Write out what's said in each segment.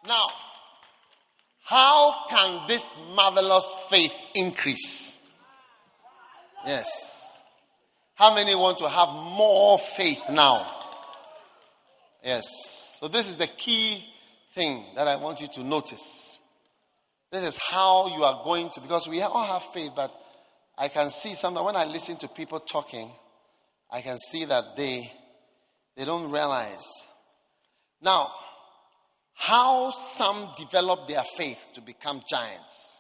Now, how can this marvelous faith increase? Yes. How many want to have more faith now? Yes. So this is the key thing that I want you to notice. This is how you are going to, because we all have faith, but I can see sometimes when I listen to people talking, I can see that they don't realize. Now, how some develop their faith to become giants.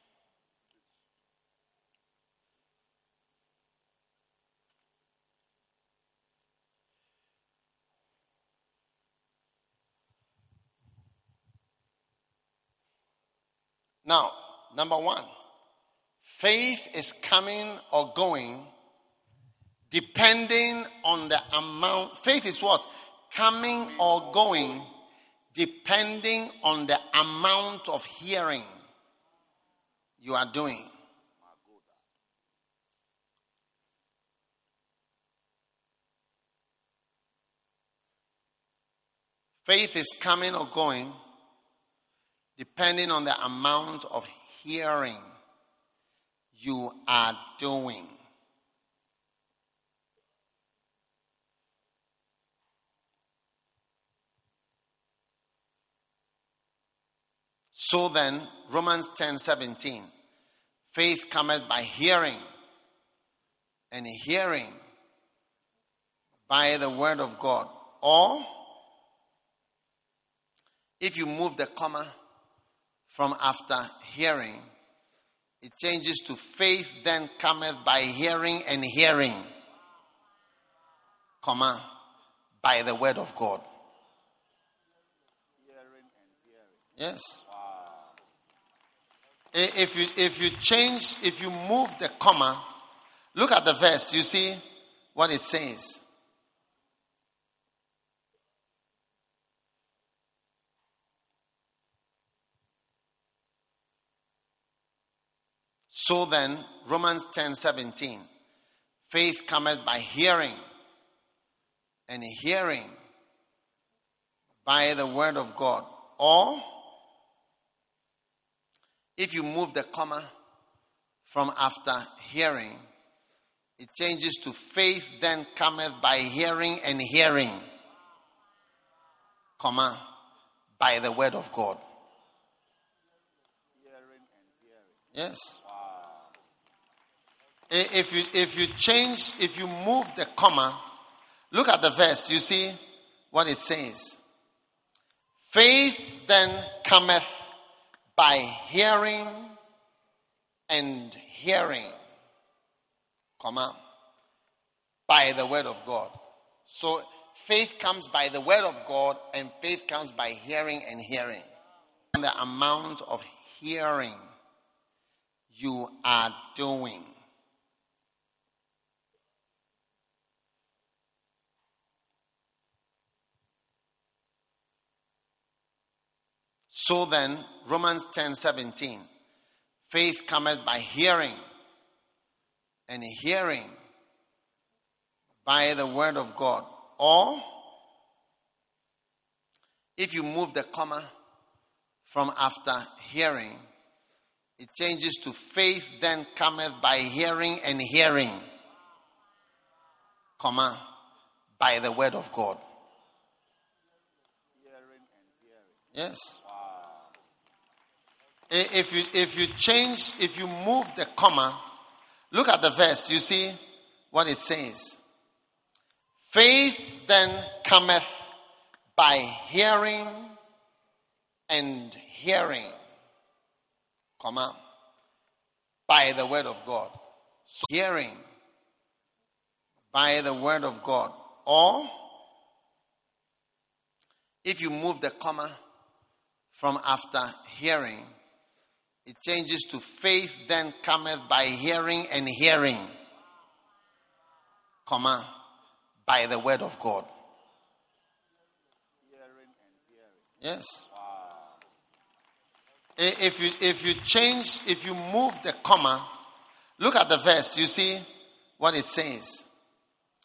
Now, number one, faith is coming or going depending on the amount. Faith is what? Coming or going depending on the amount of hearing you are doing. Faith is coming or going depending on the amount of hearing you are doing. So then, Romans 10:17, faith cometh by hearing, and hearing by the word of God. Or, if you move the comma from after hearing, it changes to faith then cometh by hearing, and hearing, comma, by the word of God. Yes. If you move the comma, look at the verse, you see what it says. So then, Romans 10:17, faith cometh by hearing, and hearing by the word of God. Or, if you move the comma from after hearing, it changes to faith then cometh by hearing, and hearing, comma, by the word of God. Yes. If you move the comma, look at the verse, you see what it says. Faith then cometh by hearing, and hearing, comma, by the word of God. So faith comes by the word of God, and faith comes by hearing, and hearing. The amount of hearing you are doing. So then, Romans 10:17, faith cometh by hearing, and hearing by the word of God. Or, if you move the comma from after hearing, it changes to faith then cometh by hearing, and hearing, comma, by the word of God. Yes. If you move the comma, look at the verse, you see what it says. Faith then cometh by hearing, and hearing, comma, by the word of God. So hearing by the word of God. Or, if you move the comma from after hearing, it changes to faith then cometh by hearing, and hearing, comma, by the word of God. Yes. If you move the comma, look at the verse, you see what it says.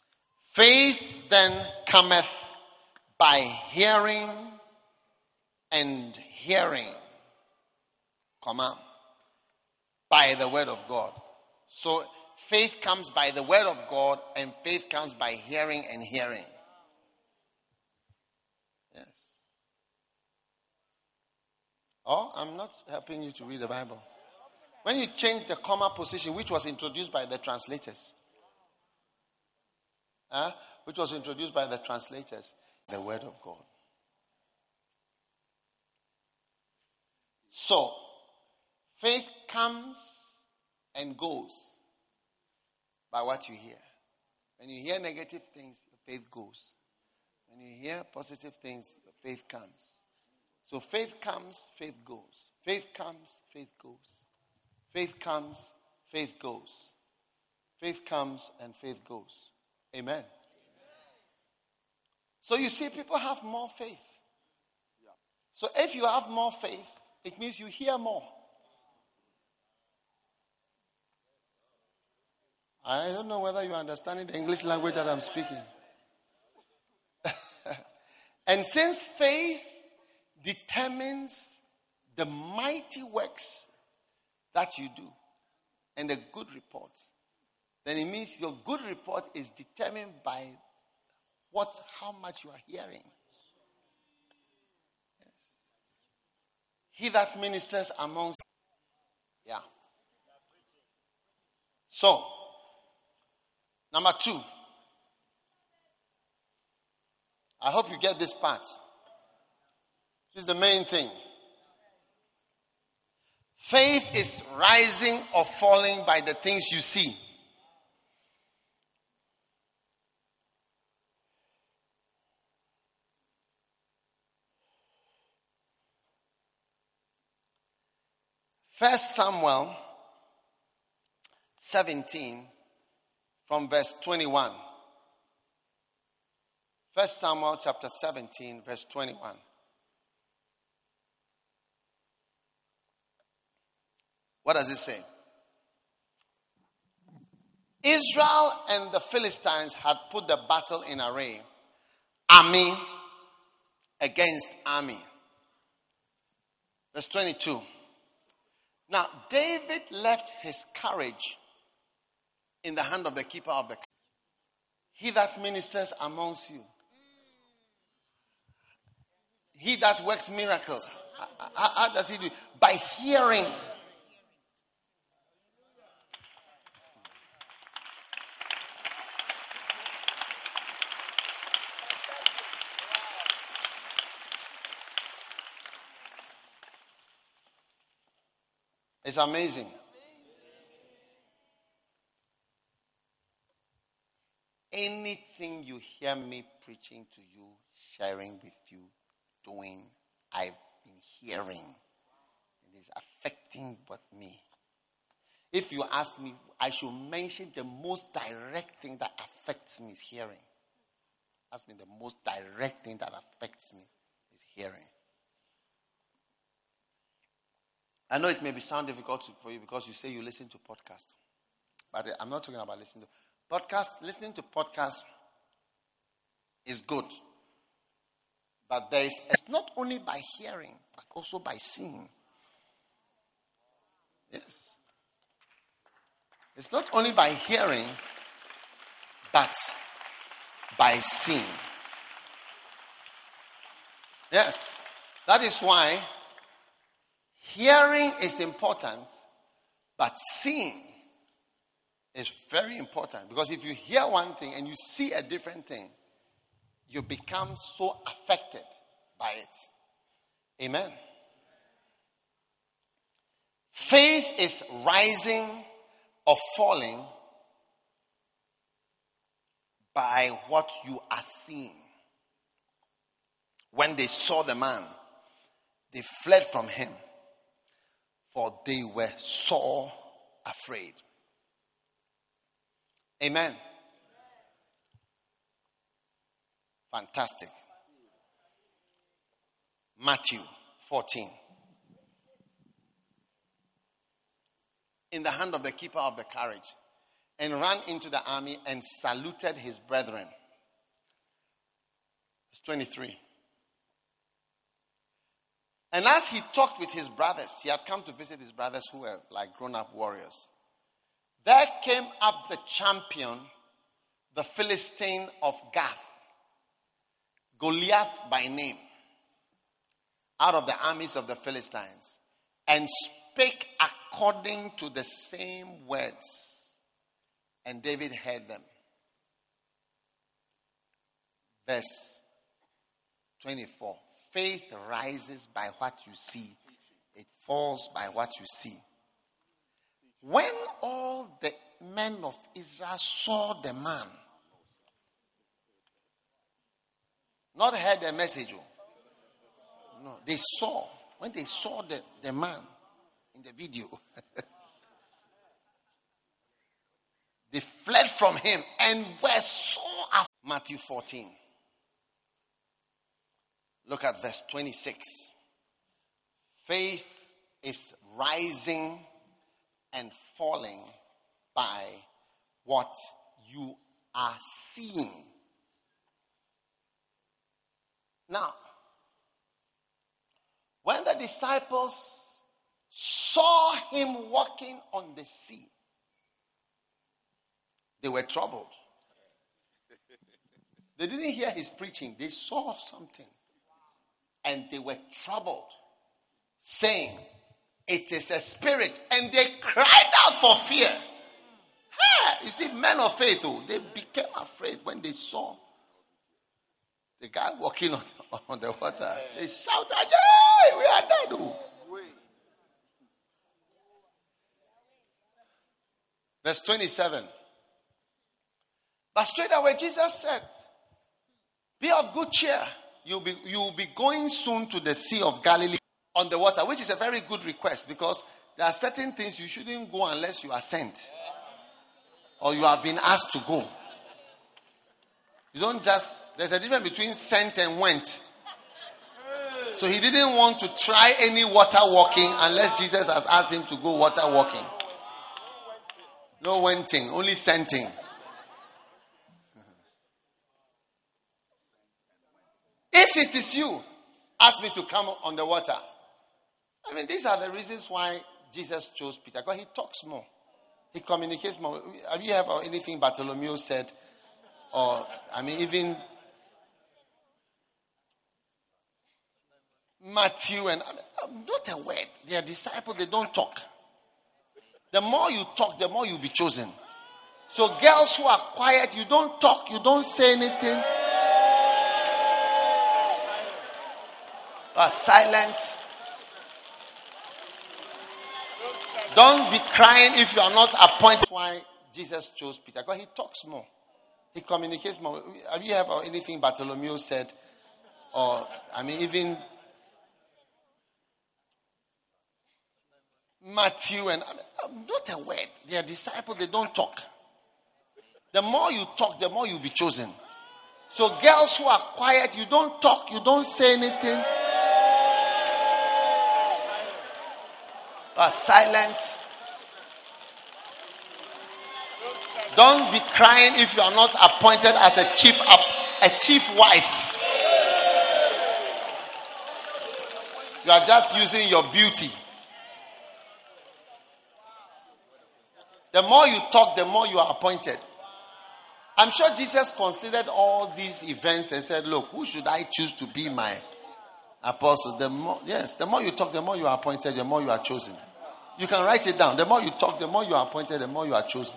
Faith then cometh by hearing, and hearing, by the word of God. So faith comes by the word of God, and faith comes by hearing and hearing. Yes. Oh, I'm not helping you to read the Bible. When you change the comma position, which was introduced by the translators, the word of God. So, faith comes and goes by what you hear. When you hear negative things, your faith goes. When you hear positive things, your faith comes. So faith comes, faith goes. Faith comes, faith goes. Faith comes, faith goes. Faith comes and faith goes. Amen. So you see, people have more faith. So if you have more faith, it means you hear more. I don't know whether you are understanding the English language that I'm speaking. And since faith determines the mighty works that you do and the good report, then it means your good report is determined by how much you are hearing. Yes. He that ministers among. Yeah. So, number 2. I hope you get this part. This is the main thing. Faith is rising or falling by the things you see. First Samuel 17 from verse 21. First Samuel chapter 17 verse 21. What does it say? Israel and the Philistines had put the battle in array, army against army. Verse 22. Now, David left his courage in the hand of the keeper of the camp. He that ministers amongst you. He that works miracles. How does he do it? By hearing. It's amazing. Anything you hear me preaching to you, sharing with you, doing, I've been hearing. It is affecting me. If you ask me, I should mention the most direct thing that affects me is hearing. Ask me the most direct thing that affects me is hearing. I know it may sound difficult for you because you say you listen to podcasts. But I'm not talking about listening to podcasts. Listening to podcasts is good. But it's not only by hearing, but also by seeing. Yes. It's not only by hearing, but by seeing. Yes. That is why hearing is important, but seeing is very important. Because if you hear one thing and you see a different thing, you become so affected by it. Amen. Faith is rising or falling by what you are seeing. When they saw the man, they fled from him, for they were sore afraid. Amen. Fantastic. Matthew 14. In the hand of the keeper of the carriage, and ran into the army and saluted his brethren. Verse 23. And as he talked with his brothers, he had come to visit his brothers who were like grown-up warriors. There came up the champion, the Philistine of Gath, Goliath by name, out of the armies of the Philistines, and spake according to the same words. And David heard them. Verse 24. Faith rises by what you see. It falls by what you see. When all the men of Israel saw the man, not heard the message, no, they saw. When they saw the man in the video, they fled from him and were so afraid. Matthew 14. Look at verse 26. Faith is rising and falling by what you are seeing. Now, when the disciples saw him walking on the sea, they were troubled. They didn't hear his preaching. They saw something. And they were troubled, saying, it is a spirit. And they cried out for fear. You see, men of faith, they became afraid when they saw the guy walking on the water. They shouted, hey, we are dead. Verse 27. But straight away Jesus said, be of good cheer. You will be going soon to the Sea of Galilee on the water, which is a very good request because there are certain things you shouldn't go unless you are sent or you have been asked to go. You don't just, there's a difference between sent and went. So he didn't want to try any water walking unless Jesus has asked him to go water walking. No wenting, only senting. If it is you, ask me to come on the water. I mean, these are the reasons why Jesus chose Peter. Because he talks more. He communicates more. Have you heard anything Bartholomew said? Or, I mean, even Matthew and... not a word. They are disciples. They don't talk. The more you talk, the more you'll be chosen. So girls who are quiet, you don't talk. You don't say anything. Are silent. Don't be crying if you are not appointed. That's why Jesus chose Peter. Because he talks more. He communicates more. Have you heard anything Bartholomew said? Or, I mean, even Matthew and... not a word. They are disciples. They don't talk. The more you talk, the more you'll be chosen. So girls who are quiet, you don't talk. You don't say anything. Are silent. Don't be crying if you are not appointed as a chief wife. You are just using your beauty. The more you talk, the more you are appointed. I'm sure Jesus considered all these events and said, look, who should I choose to be my apostle? The more you talk, the more you are appointed, the more you are chosen. You can write it down. The more you talk, the more you are appointed, the more you are chosen.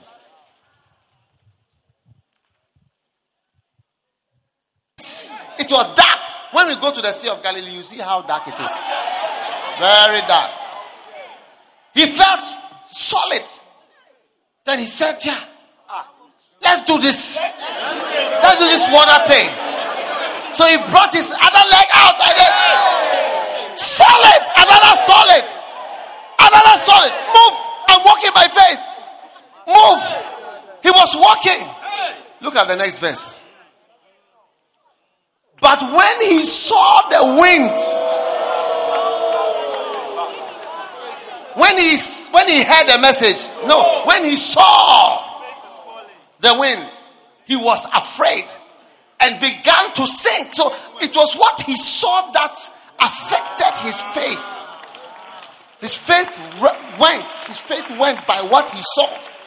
It was dark. When we go to the Sea of Galilee, you see how dark it is. Very dark. He felt solid. Then he said, let's do this. Let's do this water thing. So he brought his other leg out. Solid. Another solid. Another solid. Move. I'm walking by faith. Move. He was walking. Look at the next verse. But when he saw the wind, when he heard the message, when he saw the wind, he was afraid and began to sink. So it was what he saw that affected his faith. His faith went by what he saw.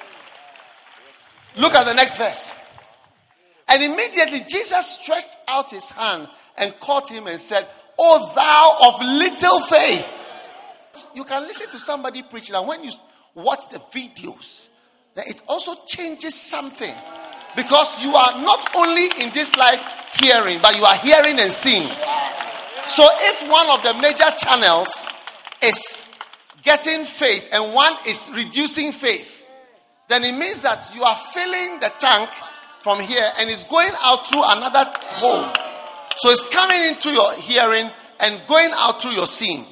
Look at the next verse. And immediately Jesus stretched out his hand and caught him and said, "O thou of little faith." You can listen to somebody preaching, and when you watch the videos, then it also changes something. Because you are not only in this life hearing, but you are hearing and seeing. So if one of the major channels is getting faith and one is reducing faith, then it means that you are filling the tank from here and it's going out through another hole. So it's coming into your hearing and going out through your seeing.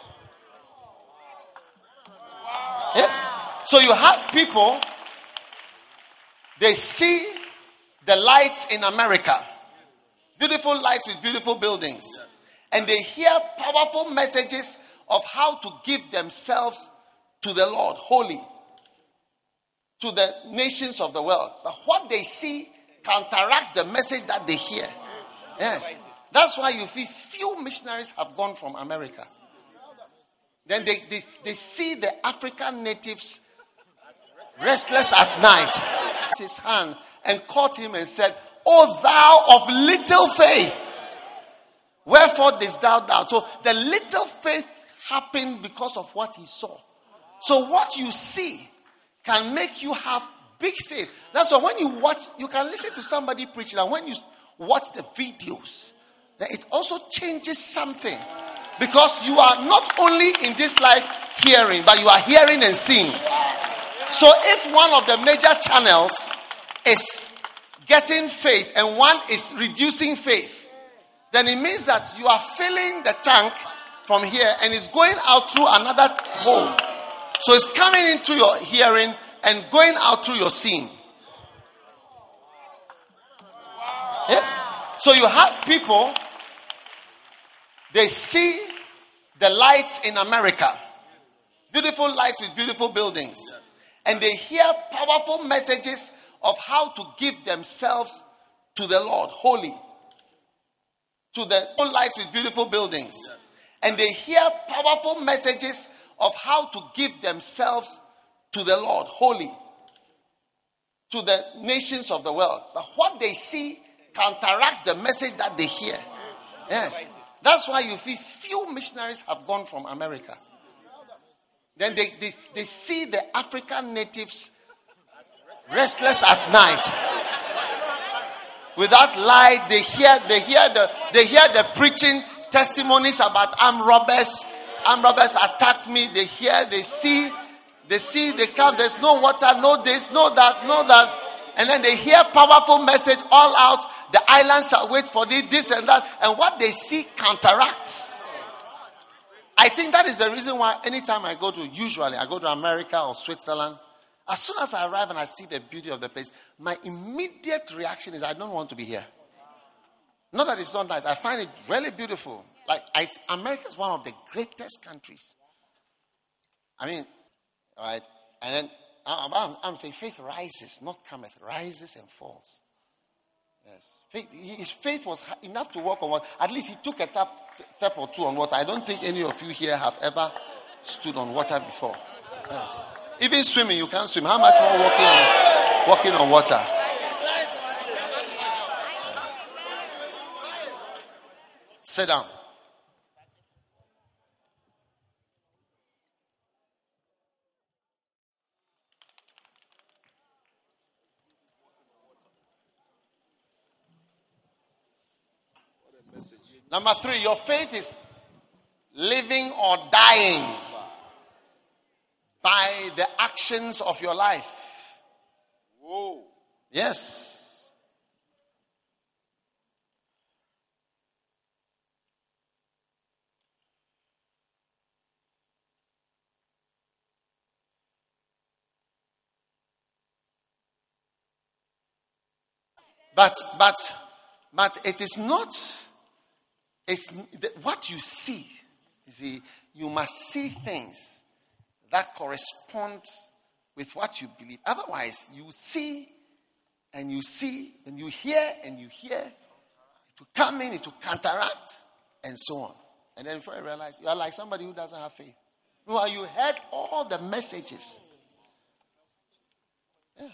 Yes. So you have people, they see the lights in America. Beautiful lights with beautiful buildings. And they hear powerful messages of how to give themselves to the Lord, holy, to the nations of the world. But what they see counteracts the message that they hear. Yes. That's why you feel few missionaries have gone from America. Then they see the African natives restless at night. His hand and caught him and said, "O thou of little faith, wherefore didst thou doubt?" So the little faith happened because of what he saw. So what you see can make you have big faith. That's why when you watch, you can listen to somebody preaching, and when you watch the videos, then it also changes something. Because you are not only in this life hearing, but you are hearing and seeing. So if one of the major channels is getting faith and one is reducing faith, then it means that you are filling the tank from here and it's going out through another hole. So it's coming into your hearing and going out through your seeing. Yes. So you have people, they see the lights in America. Beautiful lights with beautiful buildings. And they hear powerful messages of how to give themselves to the Lord, holy. To the lights with beautiful buildings. And they hear powerful messages of how to give themselves to the Lord, holy. To the nations of the world. But what they see counteracts the message that they hear. Yes. That's why you feel few missionaries have gone from America. Then they see the African natives restless at night. Without light, they hear the preaching testimonies about armed robbers. Armed robbers attacked me. They see, they come. There's no water, no this, no that. And then they hear powerful message all out. The island shall wait for this and that. And what they see counteracts. I think that is the reason why anytime I go to America or Switzerland, as soon as I arrive and I see the beauty of the place, my immediate reaction is I don't want to be here. Not that it's not nice. I find it really beautiful. America is one of the greatest countries. I mean, all right. And then I'm saying faith rises, not cometh, rises and falls. Yes. His faith was enough to walk on water. At least he took a step or two on water. I don't think any of you here have ever stood on water before. Yes. Even swimming, you can't swim. How much more walking on water? Sit down. Number 3, your faith is living or dying by the actions of your life. Whoa. Yes. But it is not. It's what you see. You see, you must see things that correspond with what you believe. Otherwise, you see, and you hear, and you hear. It will come in, it will counteract, and so on. And then before you realize, you are like somebody who doesn't have faith. Well, you heard all the messages. Yeah.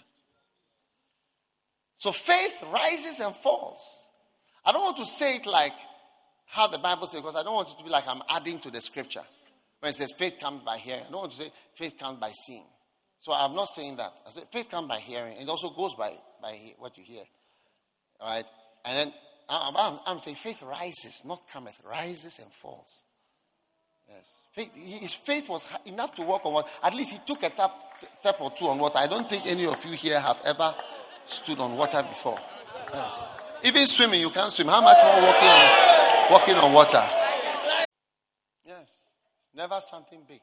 So faith rises and falls. I don't want to say it like how the Bible says, because I don't want it to be like I'm adding to the scripture. When it says faith comes by hearing, I don't want to say faith comes by seeing. So I'm not saying that. I say faith comes by hearing. It also goes by what you hear. All right? And then I'm saying faith rises, not cometh, rises and falls. Yes. His faith was enough to walk on water. At least he took a step or two on water. I don't think any of you here have ever stood on water before. Yes. Even swimming, you can't swim. How much more walking on water? Yes. Never something big.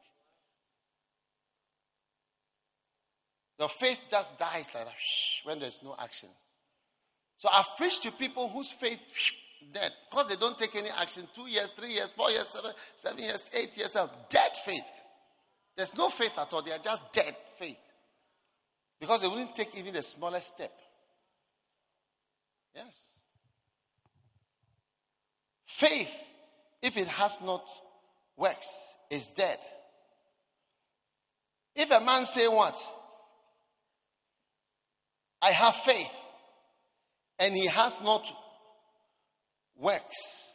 Your faith just dies like that when there's no action. So I've preached to people whose faith dead because they don't take any action. 2 years, 3 years, 4 years, 7 years, 8 years of dead faith. There's no faith at all. They are just dead faith because they wouldn't take even the smallest step. Yes. Faith, if it has not works, is dead. If a man say what? I have faith, and he has not works.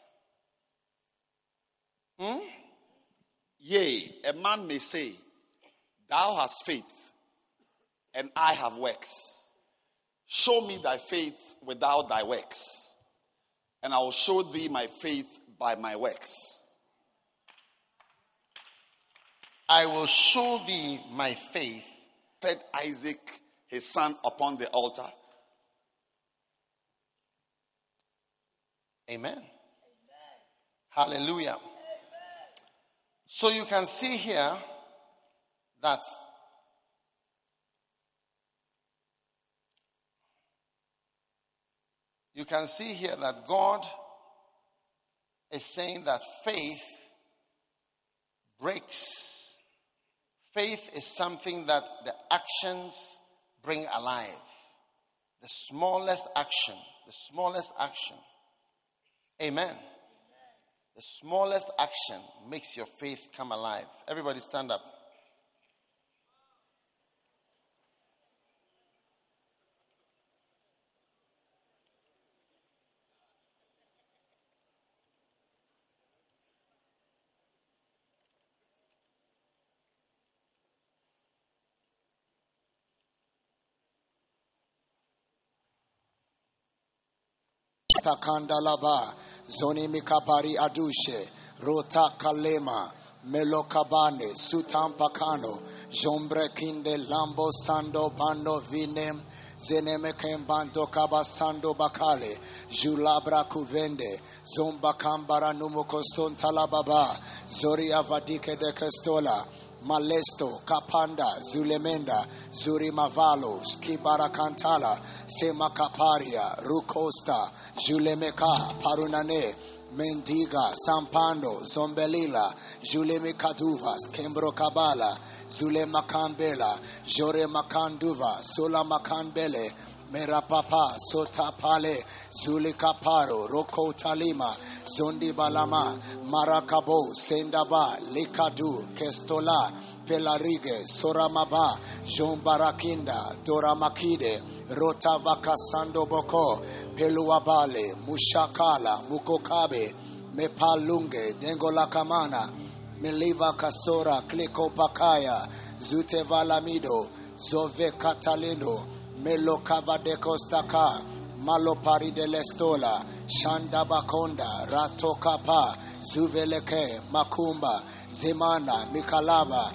Yea, a man may say, thou hast faith, and I have works. Show me thy faith without thy works, and I will show thee my faith by my works. I will show thee my faith. Fed Isaac his son upon the altar. Amen. Hallelujah. So you can see here that God is saying that faith breaks. Faith is something that the actions bring alive. The smallest action. Amen. The smallest action makes your faith come alive. Everybody stand up. Takandalaba, Zoni Mikapari Adushe, Rota Kalema, Melokabane, Sutampakano, Jombre Kinde, Lambo Sando, Bando Vinem, Zenemekem Bando Kabasando Bakale, Julabra Kuvende, Zomba Kambara Numukoston Talababa, Zoria Vadike de Castola, Malesto, Kapanda, Zulemenda, Zurimavalo, Skibara Kantala, Sema Kaparia, Rukosta, Julemeka, Parunane, Mendiga, Sampando, Zombelila, Juleme Kaduvas, Kembro Kabala, Zule Makambela, Jore Makanduva, Sola Makambele, Merapapa, Sotapale, Zulika Paro, Roko Talima, Zondi Balama, Marakabo, Sendaba, Likadu, Kestola, Pelarige, Soramaba, Jon Barakinda, Dora Makide, Rota Vakasando Boko, Peluabale, Mushakala, Mukokabe, Mepalunge, Dengola Kamana, Meliva Kasora, Kliko Pakaya, Zute Valamido, Zove Catalino, Melo Cava de Costaka, Malo Pari de Lestola, Shanda Bakonda, Rato Kapa, Zuveleke, Makumba, Zemana, Mikalaba,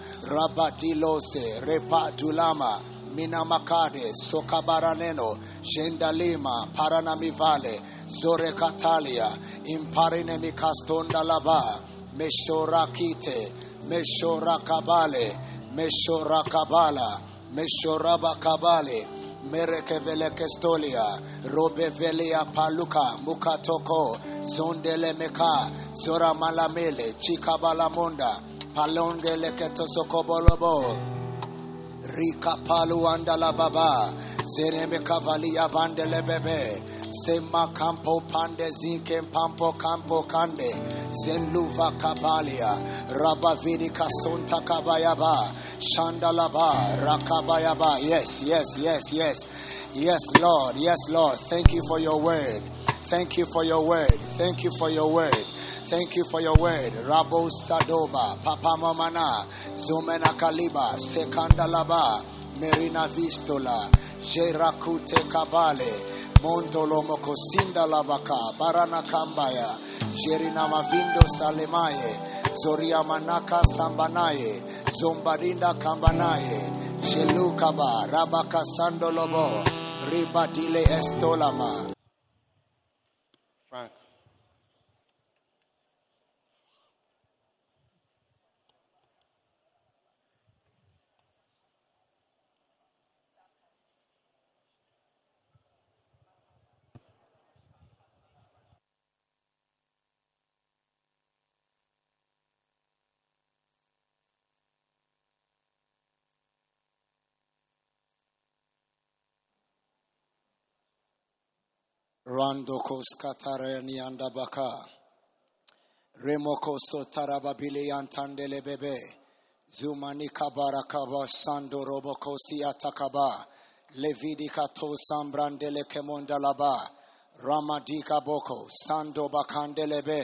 Rabadilose, Repa Dulama, Minamakade, Sokabaraneno, Jendalima, Paranamivale, Zore Catalia, Imparine Mikastonda Laba, Meshorakite, Meshorakabale, Meshorakabala, Meshorabakabale, Merekevele Kestolia, Robevelia Paluka, Mukatoko, Zondele Meka, Zora Malamele, Chikabalamonda, Palongele Ketosokobolobo, Rika Palu Andala Baba, Zereme Cavalia Bandele Bebe, Sema Campo Pande Zinke Pampo Campo Kande, Zenluva Kabalia, Rabavidi Kasonta Kabayaba, Shandalaba, Rakabayaba. Yes, yes, yes, yes. Yes, Lord. Yes, Lord. Thank you for your word. Thank you for your word. Thank you for your word. Thank you for your word. Rabo Sadoba, Papa Mamana, Zumena Kaliba, Sekandalaba, Merina Vistola, Jerakute Kabale, Montolo Mokosinda Labaka, Barana Kambaya, Jerina Mavindo Salemaye, Zoria Manaka Sambanaye, Zombarinda Kambanaye, Jelukaba, Rabaka Sandolobo, Ribatile Estolama. Frank. Randokos Katarani Andabaka Remoko Sotarababili Antandele Bebe Zumanika Barakaba Sando Robokosi Atakaba Levidika To Sambrandele Kemondalaba Ramadika Boko Sando Bakandelebe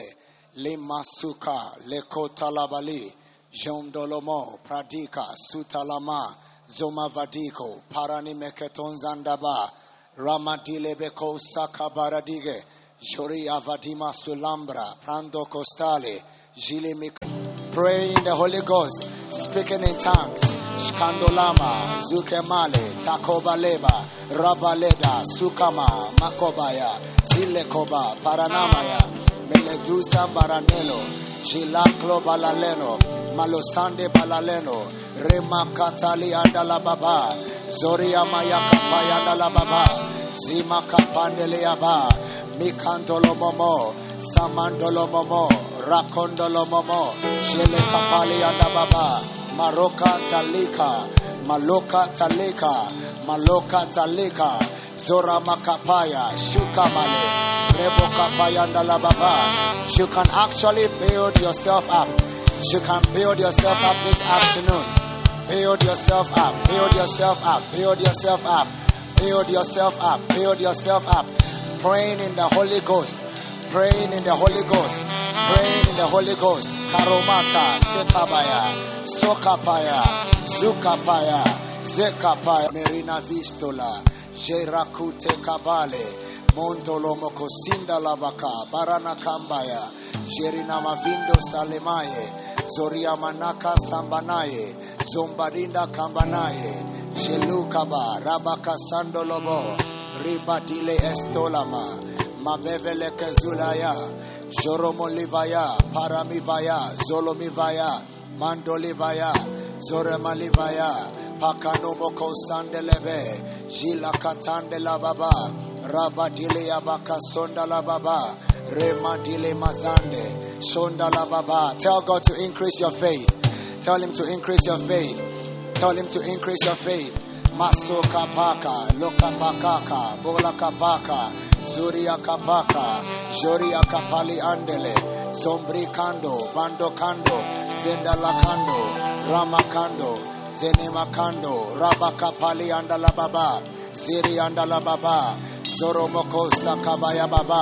Limasuka Lekotalabali Jomdolomo Pradika Sutalama Zomavadiko Paranimeketonzandaba Ramadilebeko Sakabaradige, Jori Avadima Sulambra, Prando Costale, Jilimik. Pray in the Holy Ghost, speaking in tongues. Shkandolama, Zukemale, Takobaleba, Rabaleda, Sukama, Makobaya, Zilekoba, Paranamaya, Meledusa Baranelo, Jilaklo Balaleno, Malosande Balaleno, Rema Katali Andalababa, Zoria Mayaka Payandalababa, Zima Kapandeleaba, Mikandolo Momo, Samandolo Momo, Rakondolo Momo, Shele Kapali Andababa, Maroka Talika, Maloka Talika, Maloka Talika, Zora Makapaya, Shukamale, Rebo Kapayandalababa. You can actually build yourself up. You can build yourself up this afternoon. Build yourself up, build yourself up, build yourself up, build yourself up, build yourself up. Praying in the Holy Ghost, praying in the Holy Ghost, praying in the Holy Ghost. Karomata, Sekabaya, Sokapaya, Zukapaya, Zekapaya, Merina Vistola, Jerakute Kabale, Montolo Mokosinda Labaka, Barana Kambaya, Jerina Mavindo Salemaye, Zoria Manaka Sambanaye, Zombarinda Kambanaye, Jelukaba, Rabaka Sandolobo, Ribatile Estolama, Mabevele Kezulaya, Joromolivaya, Paramivaya, Zolomivaya, Mandolivaya, Zoremalivaya, Pakanomoko Sandelebe, Jila Katandela Baba, Rabatile Abaka Sondala Baba, Remadile Mazande, Sondala Baba. Tell God to increase your faith. Tell him to increase your faith. Tell him to increase your faith. Maso Kapaka, Loka Pakaka, Bola Kapaka, Zuria Kapaka, Joria Kapali Andele, Zombri Kando, Bando Kando, Zendala Kando, Rama Kando, Zenema Kando, Rabaka Pali Andala Baba, Ziri Andala Baba, Zoromoko Sakabaya Baba,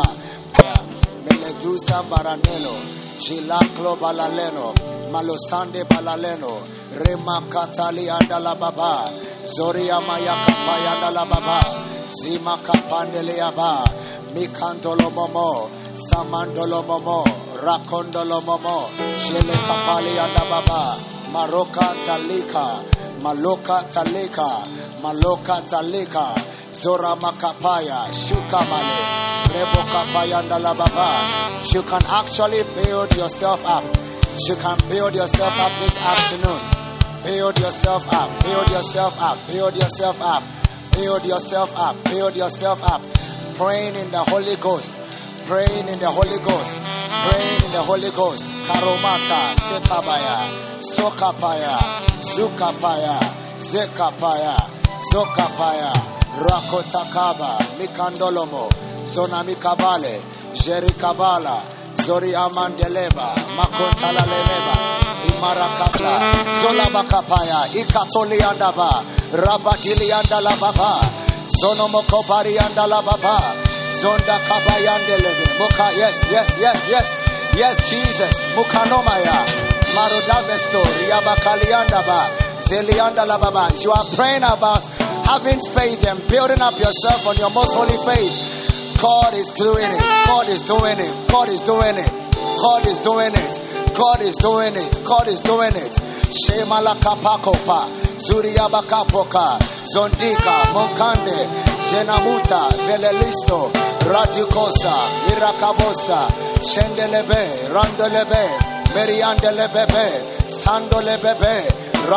Meledusa Baranelo, Jilaklo Balaleno, Malosande Balaleno, Rema Katali Andala Baba, Zoria Mayaka Payandala Baba, Zima Kapandele Aba, Mikandolo Momo, Samandolo Momo, Rakondolo Momo, Jele Kapali Andababa, Maroka Talika, Maloka Talika, Maloka Talika, Zora Makapaya, Shukamale, Rebo Kapayandala Baba. You can actually build yourself up. You can build yourself up this afternoon. Build yourself up, build yourself up, build yourself up, build yourself up, build yourself up. Praying in the Holy Ghost, praying in the Holy Ghost, praying in the Holy Ghost. Karomata, Sekabaya, Sokapaya, Zukapaya, Zekapaya, Zokapaya, Rakotakaba, Mikandolomo, Zonamikabale, Jerikabala, Zori Amandeleba, Makontala Leleba, Imarakabla, Zola Bakapaya, Ikatoli Andaba, Rabatili Andalababa, Zonomokopari Andalababa, Zonda Kabayandelebe, Muka, yes, yes, yes, yes, yes, Jesus, Mukanomaya, Marodavesto, Riabakaliandaba, Zeliandalababa. You are praying about having faith and building up yourself on your most holy faith. God is doing it. God is doing it. God is doing it. God is doing it. God is doing it. God is doing it. Shemala kapakopa, Zuriabakapoka, Zondika, Monkande, Zenamuta, Velelisto, Radikosa, Mirakabosa, Shendelebe, Randelebe, Meriandelebebe, Sandolebebe,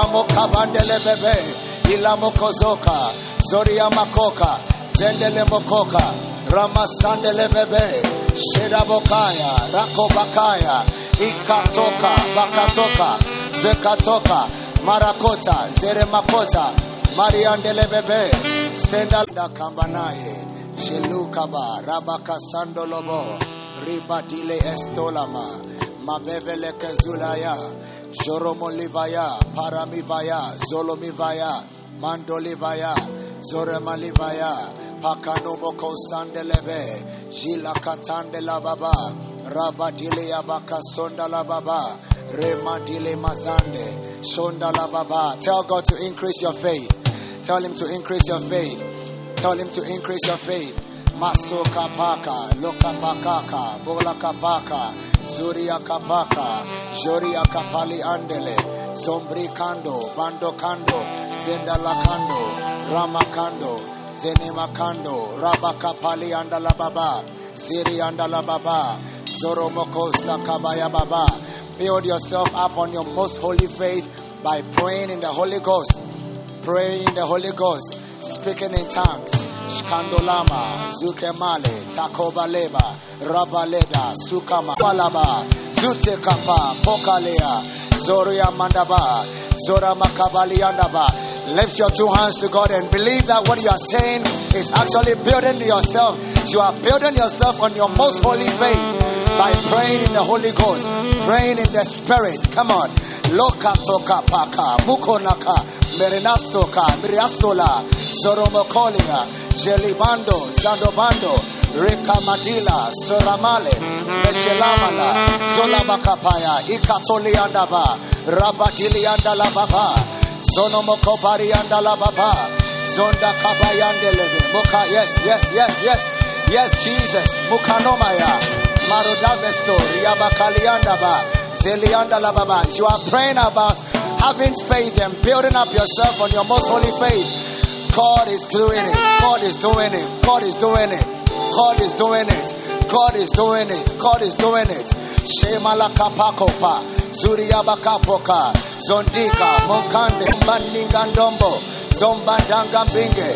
Ramokabandelebebe, Ilamokozoka, Zoriamakoka, Zendelemokoka, Ramasandelebebe, Shedabokaya, Rakobakaya, Ikatoka, Bakatoka, Zekatoka, Marakota, Zeremakota, Mariandelebebe, Sendalda Kambanaye, Shelukaba, Rabaka Sandolobo, Ribadile Estolama, Mabevele Kezulaya, Joromolivaya, Paramivaya, Zolomivaya, Mandolivaya, Zoremalivaya, Pakanomoko Sandelebe, Jila Katandela Baba, Rabadile Abaka Sondala Baba, Remadile Mazande, Sondala Baba. Tell God to increase your faith. Tell Him to increase your faith. Tell Him to increase your faith. Masoka Paka, Loka Pakaka, Bola Kapaka, Zuria Kapaka, Joria Kapali Andele, Zombri Kando, Bando Kando, Zendala Kando, Rama Kando, Zenema Kando, Rabakapali Andala Baba, Ziri Andala Baba, Zoromoko Sakabaya Baba. Build yourself up on your most holy faith by praying in the Holy Ghost. Praying in the Holy Ghost, speaking in tongues. Shkandolama, Zukemale, Takobaleba, Rabaleda, Sukama, Palaba, Zutekapa, Pokalea, Zoria Mandaba, Zora Makabali Andaba. Lift your two hands to God and believe that what you are saying is actually building yourself. You are building yourself on your most holy faith by praying in the Holy Ghost, praying in the Spirit. Come on. Loka toka paka, mukonaka, merinastoka, miriastola, zoromokolia, jelibando, zandobando, rekamadila, soramale, mechelamala, zolabakapaya, ikatoli andaba, rabatili andalababa, zonomokopari andalababa, zonda kabayandelebe, muka, yes, yes, yes, yes, yes, Jesus, mukanomaya. Marodavesto, Riabakaliandaba, Zeliandalababa. You are praying about having faith and building up yourself on your most holy faith. God is doing it. God is doing it. God is doing it. God is doing it. God is doing it. God is doing it. Shemalakapakopa, Zuriabakapoka, Zondika, Monkande, Mandingandombo, Zombandangambinge,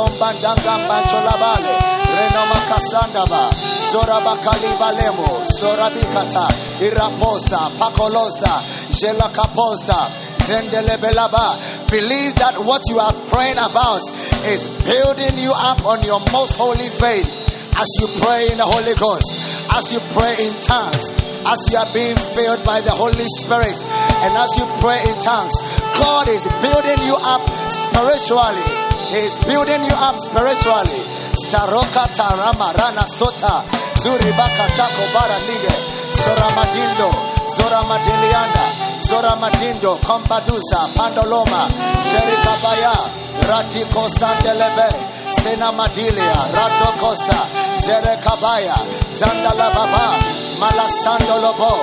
Zombandangambacholabale, Renoma Kasandaba, Zorabakali Valemo, Zorabikata, Iraposa, Pakolosa, Jelakaposa, Zendelebelaba. Believe that what you are praying about is building you up on your most holy faith as you pray in the Holy Ghost, as you pray in tongues, as you are being filled by the Holy Spirit, and as you pray in tongues. God is building you up spiritually. He is building you up spiritually. Saroka Tarama Rana Sota Zuribaka Tako Bara Lige Soramadindo Zoramadilianda Zoramadindo Kombadusa Pandoloma Jerikabaya Ratiko Sandelebe Senamadilia Radokosa Jerekabaya Zandalababa Malasandolobo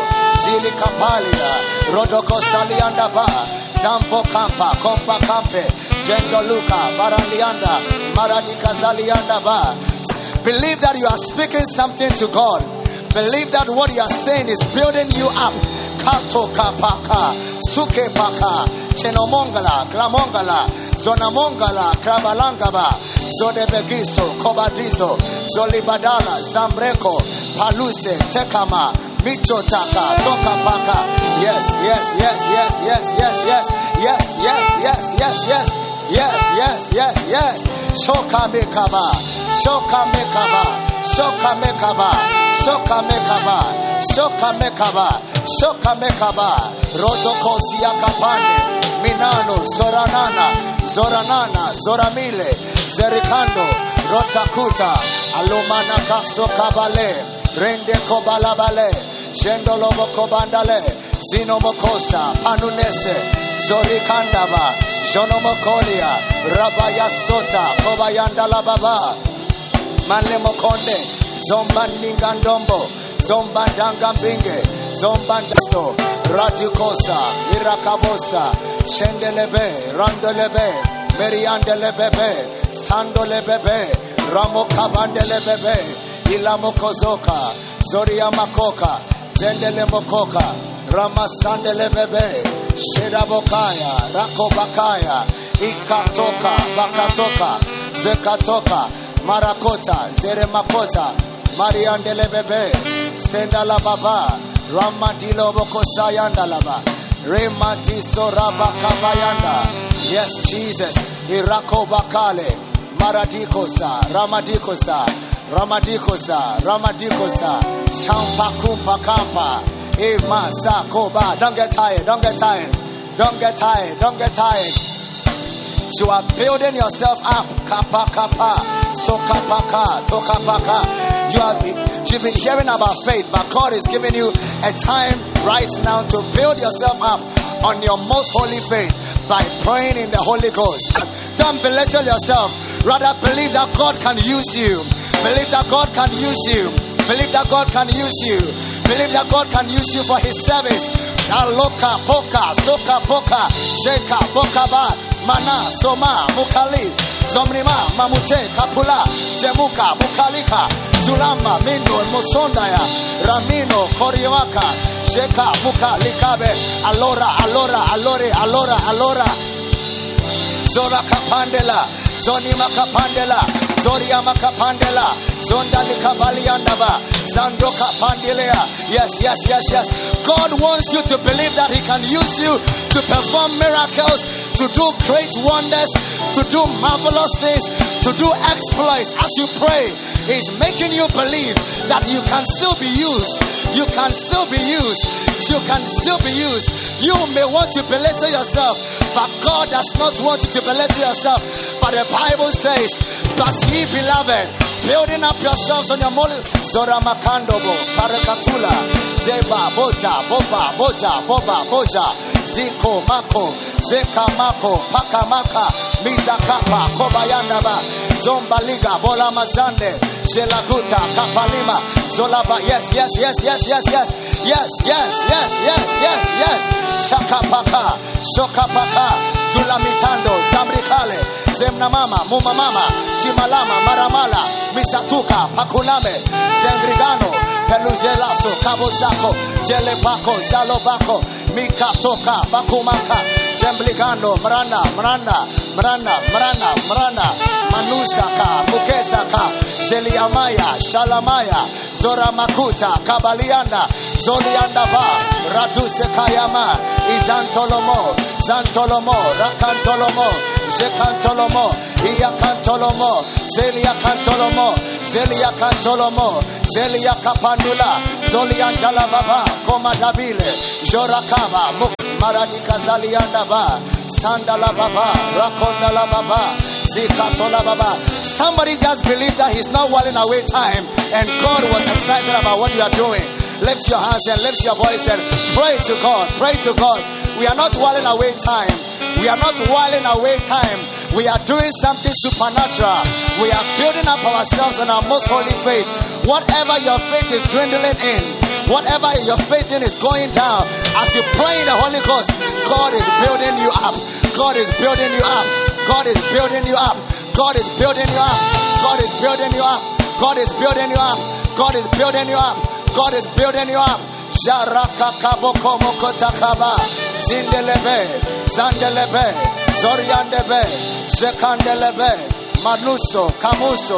Zilikapalia Rodokosaliandaba Zambo Kampa Kompa Kampe Jendoluka Baralianda Maradikazalianda Ba. Believe that you are speaking something to God. Believe that what you are saying is building you up. Kato kapaka, suke paka, chenomongala, klamongala, zonamongala, krabalangaba, zodebegiso, kobadizo, zolibadala, zambreko, paluse, tekama, mitotaka, tokapaka. Yes, yes, yes, yes, yes, yes, yes, yes, yes, yes, yes, yes. Yes, yes, yes, yes. Shoka mekaba, shoka mekaba, shoka mekaba, shoka mekaba, shoka mekaba, shoka mekaba. Rodokosia kapane, Minano, Zoranana, Zoramile, Zerikando, Rotakuta, Alumana Kaso Kabale, Rende Kobalabale, Jendolobo Kobandale, Zinomokosa, Panunese, Zorikandaba, Jonomokolia, Rabaya Sota, Kobayandala Baba, Manlemokonde, Zombandingandombo, Zombandangambinge, Zombandasto, Radikosa, Mirakabosa, Shendelebe, Randelebe, Meriandelebebe, Sandolebebe, Ramokabandelebebe, Ilamokozoka, Zoriamakoka, Zendelemokoka, Ramasandelebebe, Shedabokaya, Rakobakaya, Ikatoka, Bakatoka, Zekatoka, Marakota, Zeremakota, Mariandelebebe, Sendala Baba, Ramadilo Bokosayandalaba, Remadiso Rabakabayanda. Yes, Jesus. Irako Bakale, Maradikosa, Ramadikosa, Ramadikosa, Ramadikosa, Shampakumpa Kampa, Emasa Koba. Don't get tired, don't get tired, don't get tired, don't get tired. You are building yourself up. Kappa kappa, sokapaka, tokapaka. You've been hearing about faith, but God is giving you a time right now to build yourself up on your most holy faith by praying in the Holy Ghost. Don't belittle yourself. Rather believe that God can use you. Believe that God can use you. Believe that God can use you. Believe that God can use you for His service. Aloka poka, soka poka, sheka bokaba, mana soma mukali, zomrima mamute kapula, jemuka mukalika, zulama mindo musondaya, ramino koriwaka, sheka mukalikabe, alora. Zora kapandela, zonima kapandela, zoria makapandela, zonda likabaliandaba, zando kapandelea. Yes. God wants you to believe that He can use you to perform miracles, to do great wonders, to do marvelous things, to do exploits. As you pray, He's making you believe that you can still be used. You can still be used. You can still be used. You may want to belittle yourself, but God does not want you to belittle yourself. But the Bible says, but ye beloved, building up yourselves on your model. Zora makandobo, parakatula, zeba, boja, boja, ziko, mako, zeka, mako, pakamaka, mizakapa, kobayandaba, zombaliga, bola mazande, jelaguta, kapalima, zolaba. Yes. Shakapaka, shokapaka, tulamitando, zamrikale, zemnamama, mumamama, chimalama, maramala, misatuka, pakulame, zengrigano, pelujelaso, kabosako, jelepako, zalobako, mikatoka, bakumaka, jembligando, mrana, manusaka, mukesaka, zeliamaya, shalamaya, zoramakuta, kabalianda, zoliandaba, raduse kayama, izantolomo, zantolomo, rakantolomo, zekantolomo, iyakantolomo, zeliakantolomo, zeliakapandula, zoliandalababa, komadabile, jorakaba, maradika zaliandaba, sandalababa, rakondalababa, zikatolababa. Somebody just believed that He's not whiling away time, and God was excited about what you are doing. Lift your hands and lift your voice and pray to God. Pray to God. We are not whiling away time. We are not whiling away time. We are doing something supernatural. We are building up ourselves on our most holy faith. Whatever your faith is dwindling in, whatever your faith in is going down, as you pray in the Holy Ghost, God is building you up. God is building you up. God is building you up. God is building you up. God is building you up. God is building you up. God is building you up. God is building you up. Jaraka kaboko mokotakaba, zindelebe, zandelebe, zoriandebe, zekandelebe, manuso, kamuso,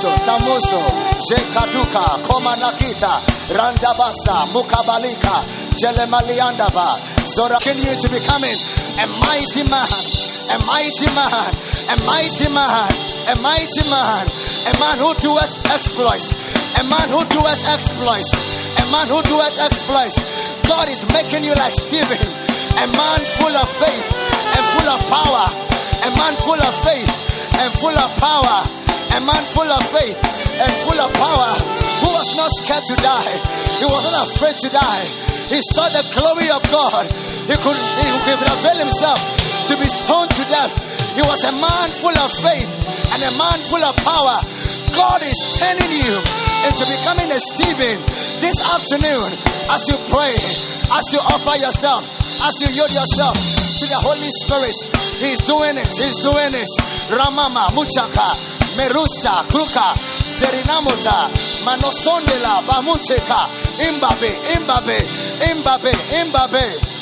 tamuso, jekaduka, komanakita, randabasa, mukabalika, Jelemaliandaba. Zora, can you to becoming a mighty man, a mighty man, a mighty man, a mighty man, a man who doeth exploits, a man who doeth exploits, a man who doeth exploits. God is making you like Stephen, a man full of faith and full of power, a man full of faith and full of power, a man full of faith and full of power, who was not scared to die. He was not afraid to die. He saw the glory of God. He could avail himself to be stoned to death. He was a man full of faith and a man full of power. God is turning you into becoming a Stephen this afternoon as you pray, as you offer yourself, as you yield yourself to the Holy Spirit. He's doing it. He's doing it. Ramama, Muchaka, Merusta, Kruka, Zerinamota, Manosondela, Bamuteka, Imbabe, Imbabe, Imbabe, Imbabe,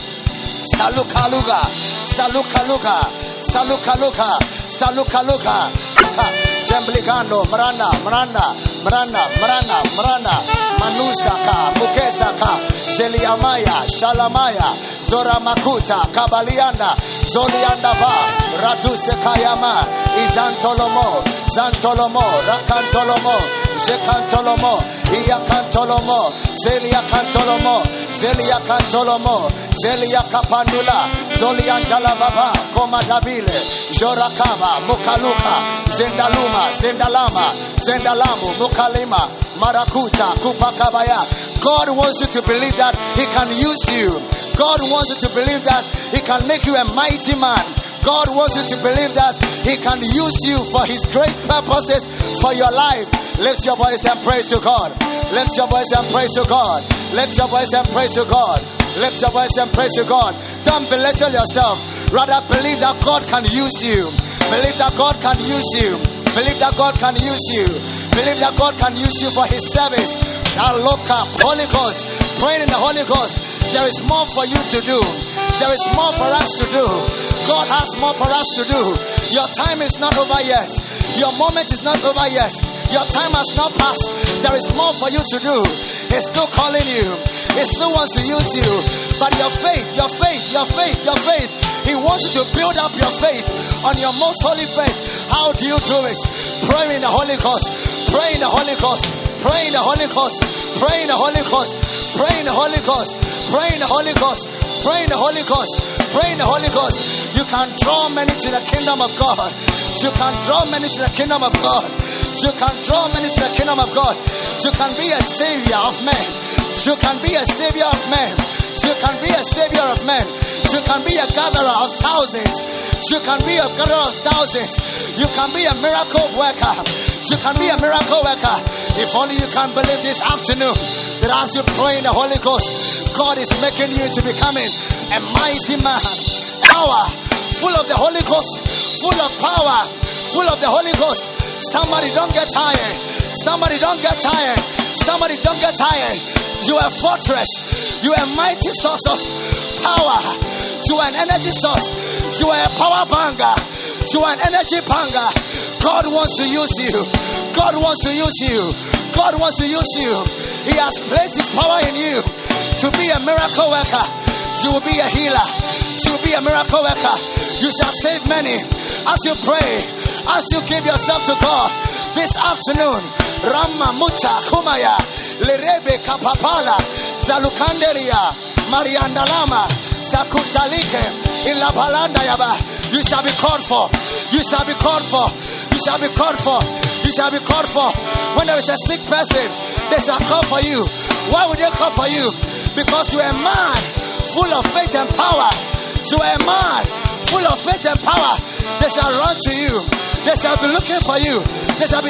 Salukaluga, Salukaluga, Salukaluga, Salukaluga, Jembligando, Marana, Marana, Marana, Marana, Marana, Manusaka, Mukezaka, Zeliamaya, Shalamaya, Zora Makuta, Kabalianda, Zoliandaba, Raduse Kayama, Izantolomo, Zantolomo, Rakantolomo, Zekantolomo, Iakantolomo, Zelia Cantolomo, Zelia Cantolomo, Zelia Capandula, Zoliandala Baba, Comadabile, Jorakaba, Mukaluka, Zendaluma, Zendalama, Zendalamu, Mukalima, Marakuta, Kupakabaya. God wants you to believe that He can use you. God wants you to believe that He can make you a mighty man. God wants you to believe that He can use you for His great purposes for your life. Lift your voice and praise to God. Lift your voice and praise to God. Lift your voice and praise to God. Lift your voice and praise to God. Don't belittle yourself. Rather believe that God can use you. Believe that God can use you. Believe that God can use you. Believe that God can use you for His service. Now look up, Holy Ghost, praying in the Holy Ghost. There is more for you to do. There is more for us to do. God has more for us to do. Your time is not over yet. Your moment is not over yet. Your time has not passed. There is more for you to do. He's still calling you. He still wants to use you. But your faith, your faith, your faith, your faith. He wants you to build up your faith on your most holy faith. How do you do it? Pray in the Holy Ghost. Pray in the Holy Ghost. Pray in the Holy Ghost. Pray in the Holy Ghost. Pray in the Holy Ghost. Pray in the Holy Ghost. Pray in the Holy Ghost. Pray in the Holy Ghost. You can draw many to the kingdom of God. You can draw many to the kingdom of God. You can draw many to the kingdom of God. You can be a savior of men. You can be a savior of men. You can be a savior of men. You can be a gatherer of thousands. You can be a gatherer of thousands. You can be a miracle worker. You can be a miracle worker. If only you can believe this afternoon that as you pray in the Holy Ghost, God is making you to becoming a mighty man. Power, full of the Holy Ghost, full of power, full of the Holy Ghost. Somebody don't get tired. Somebody don't get tired. Somebody don't get tired. You are a fortress. You are a mighty source of power. You are an energy source. You are a power banger. You are an energy banger. God wants to use you. God wants to use you. God wants to use you. He has placed His power in you to be a miracle worker. You will be a healer. You will be a miracle worker. You shall save many as you pray, as you give yourself to God this afternoon. Rama Mucha Kumaya Lerebe Kapapala Zalukanderia Mariandalama Sakutalike Ilabalanda Yaba. You shall be called for. You shall be called for. You shall be called for. You shall be called for. When there is a sick person, they shall call for you. Why would they call for you? Because you are a man full of faith and power. You are a man full of faith and power. They shall run to you. They shall be looking for you. They shall be.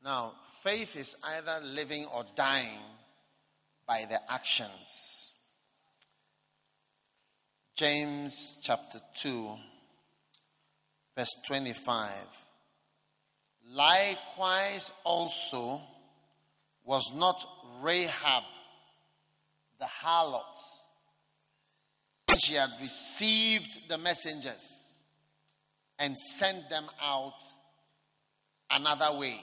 Now, faith is either living or dying by the actions. James chapter 2, verse 25. Likewise also was not Rahab the harlot, when she had received the messengers and sent them out another way.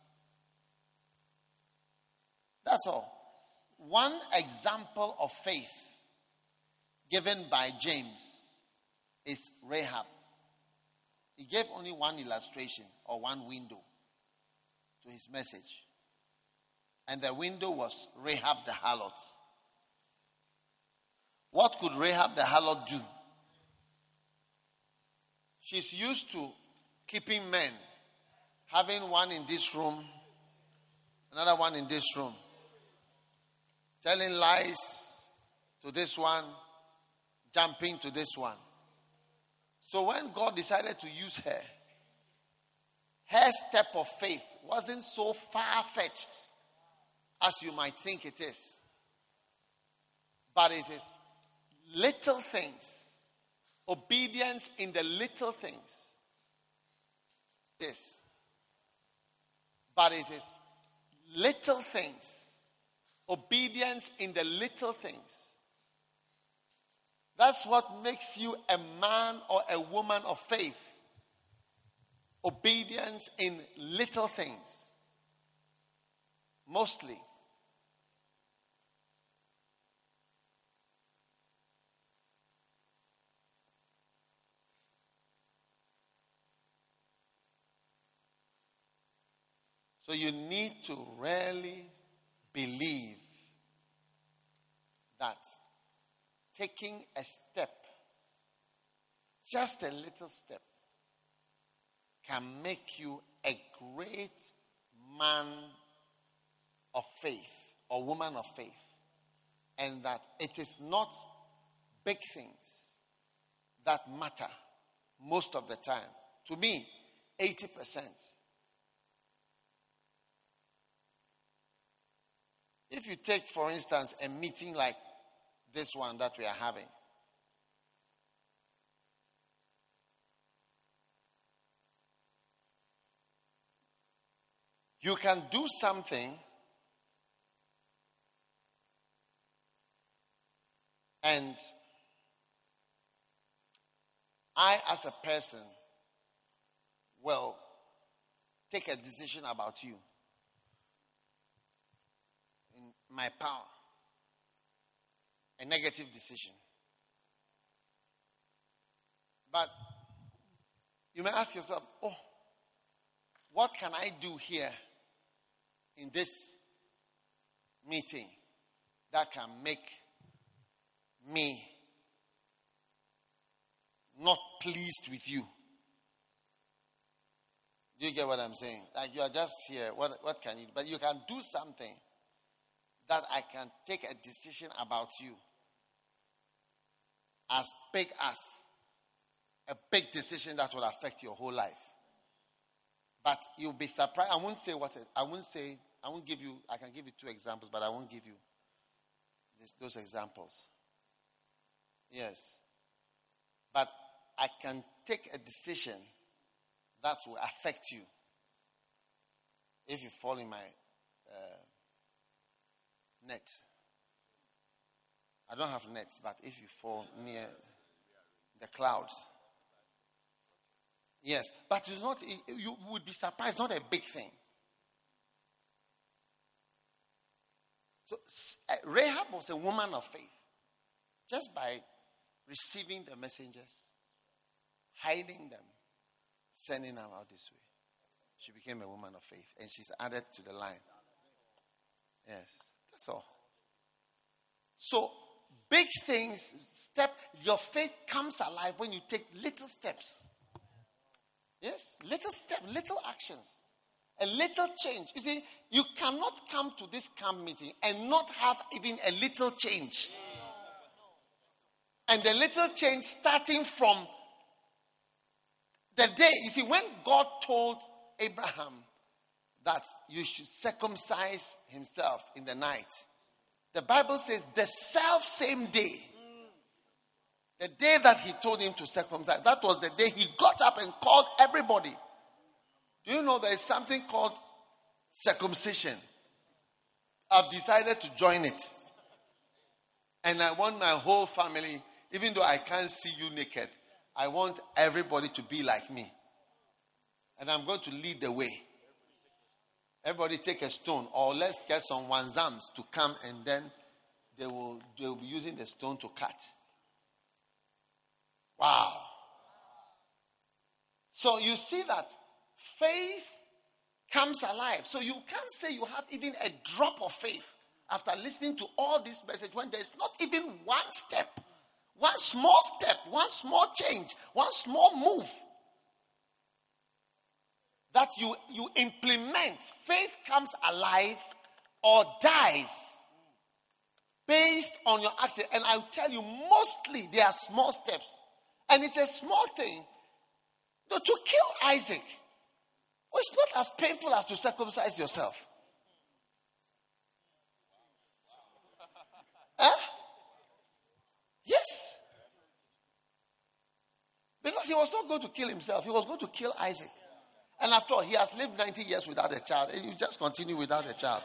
That's all. One example of faith given by James is Rahab. He gave only one illustration or one window to his message. And the window was Rahab the harlot. What could Rahab the harlot do? She's used to keeping men, having one in this room, another one in this room, telling lies to this one, jumping to this one. So when God decided to use her, her step of faith wasn't so far-fetched as you might think it is. But it is little things, obedience in the little things. Yes. But it is little things, obedience in the little things. That's what makes you a man or a woman of faith. Obedience in little things. Mostly. So you need to really believe that taking a step, just a little step, can make you a great man of faith or woman of faith. And that it is not big things that matter most of the time. To me, 80%. If you take, for instance, a meeting like this one that we are having, you can do something and I, as a person, will take a decision about you. My power, a negative decision. But you may ask yourself, what can I do here in this meeting that can make me not pleased with you? Do you get what I'm saying? Like, you are just here, what can you do? But you can do something that I can take a decision about you as big as a big decision that will affect your whole life. But you'll be surprised. I can give you 2 examples, but I won't give you those examples. Yes. But I can take a decision that will affect you if you fall in my net. I don't have nets, but if you fall near the clouds. Yes, but it's not, you would be surprised, not a big thing. So Rahab was a woman of faith. Just by receiving the messengers, hiding them, sending them out this way, she became a woman of faith. And she's added to the line. Yes. That's all. So, big things, your faith comes alive when you take little steps. Yes, little steps, little actions, a little change. You see, you cannot come to this camp meeting and not have even a little change. And the little change starting from the day, you see, when God told Abraham that you should circumcise himself in the night. The Bible says the self-same day, the day that he told him to circumcise, that was the day he got up and called everybody. Do you know there is something called circumcision? I've decided to join it. And I want my whole family, even though I can't see you naked, I want everybody to be like me. And I'm going to lead the way. Everybody take a stone, or let's get some wanzams to come, and then they will be using the stone to cut. Wow. So you see that faith comes alive. So you can't say you have even a drop of faith after listening to all this message when there's not even one step, one small step, one small change, one small move that you implement. Faith comes alive or dies based on your action. And I'll tell you, mostly they are small steps. And it's a small thing. To kill Isaac, it's not as painful as to circumcise yourself. Yes. Because he was not going to kill himself. He was going to kill Isaac. And after all, he has lived 90 years without a child. And you just continue without a child.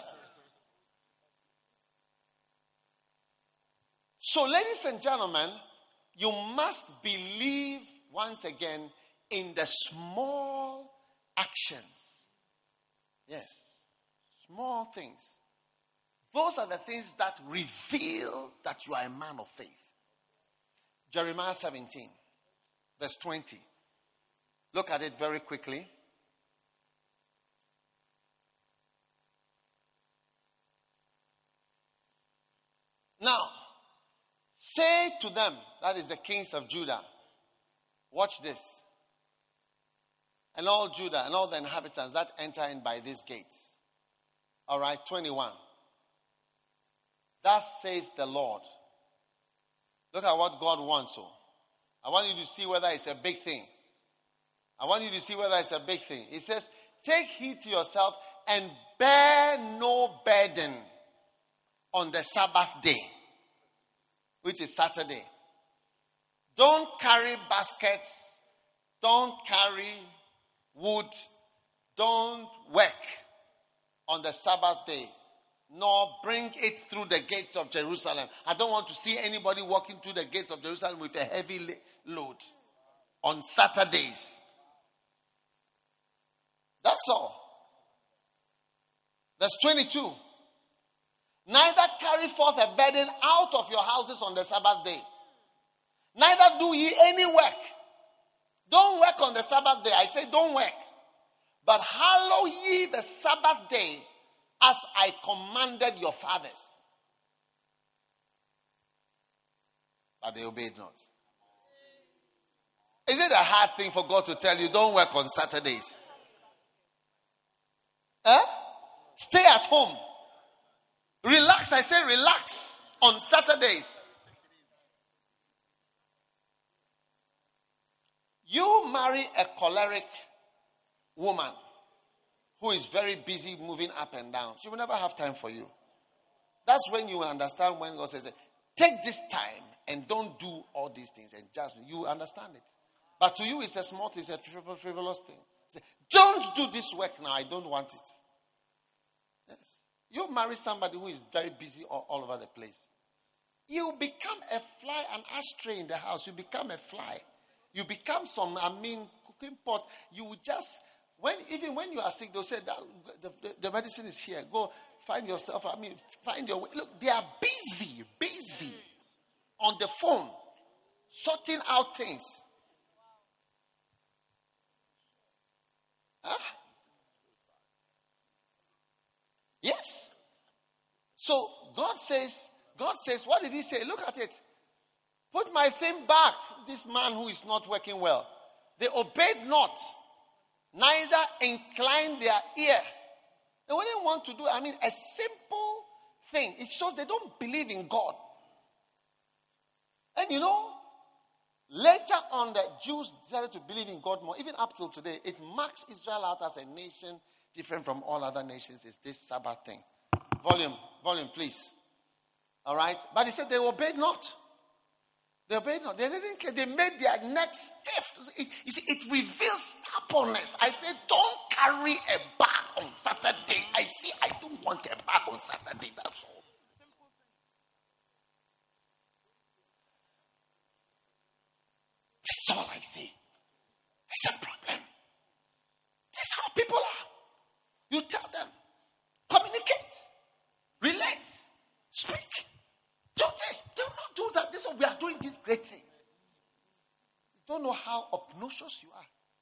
So, ladies and gentlemen, you must believe once again in the small actions. Yes. Small things. Those are the things that reveal that you are a man of faith. Jeremiah 17, verse 20. Look at it very quickly. Now, say to them, that is the kings of Judah, watch this, and all Judah and all the inhabitants that enter in by these gates. All right, 21. Thus says the Lord. Look at what God wants. So, I want you to see whether it's a big thing. I want you to see whether it's a big thing. He says, take heed to yourself and bear no burden on the Sabbath day, which is Saturday. Don't carry baskets. Don't carry wood. Don't work on the Sabbath day, nor bring it through the gates of Jerusalem. I don't want to see anybody walking through the gates of Jerusalem with a heavy load on Saturdays. That's all. Verse 22. Neither carry forth a burden out of your houses on the Sabbath day. Neither do ye any work. Don't work on the Sabbath day. I say don't work. But hallow ye the Sabbath day as I commanded your fathers. But they obeyed not. Is it a hard thing for God to tell you don't work on Saturdays? Stay at home. Relax. I say relax on Saturdays. You marry a choleric woman who is very busy moving up and down. She will never have time for you. That's when you understand when God says, take this time and don't do all these things. And just, you understand it. But to you, it's a small thing, it's a frivolous thing. Say, don't do this work now. I don't want it. Yes. You marry somebody who is very busy all over the place. You become a fly, an ashtray in the house. You become a fly. You become cooking pot. You will just, even when you are sick, they'll say, the medicine is here. Go find yourself, find your way. Look, they are busy on the phone, sorting out things. Yes. So God says, what did he say? Look at it. Put my thing back. This man who is not working well. They obeyed not, neither inclined their ear. They wouldn't want to do, a simple thing. It shows they don't believe in God. And later on the Jews decided to believe in God more. Even up till today, it marks Israel out as a nation different from all other nations is this Sabbath thing. Volume, please. All right? But he said they obeyed not. They obeyed not. They didn't care. They made their neck stiff. You see, it reveals stubbornness. I said, don't carry a bag on Saturday. I don't want a bag on Saturday. That's all. That's all I say. It's a problem. That's how people are. You tell them. Communicate. Relate. Speak. Do this. Do not do that. This is what we are doing this great thing. You don't know how obnoxious you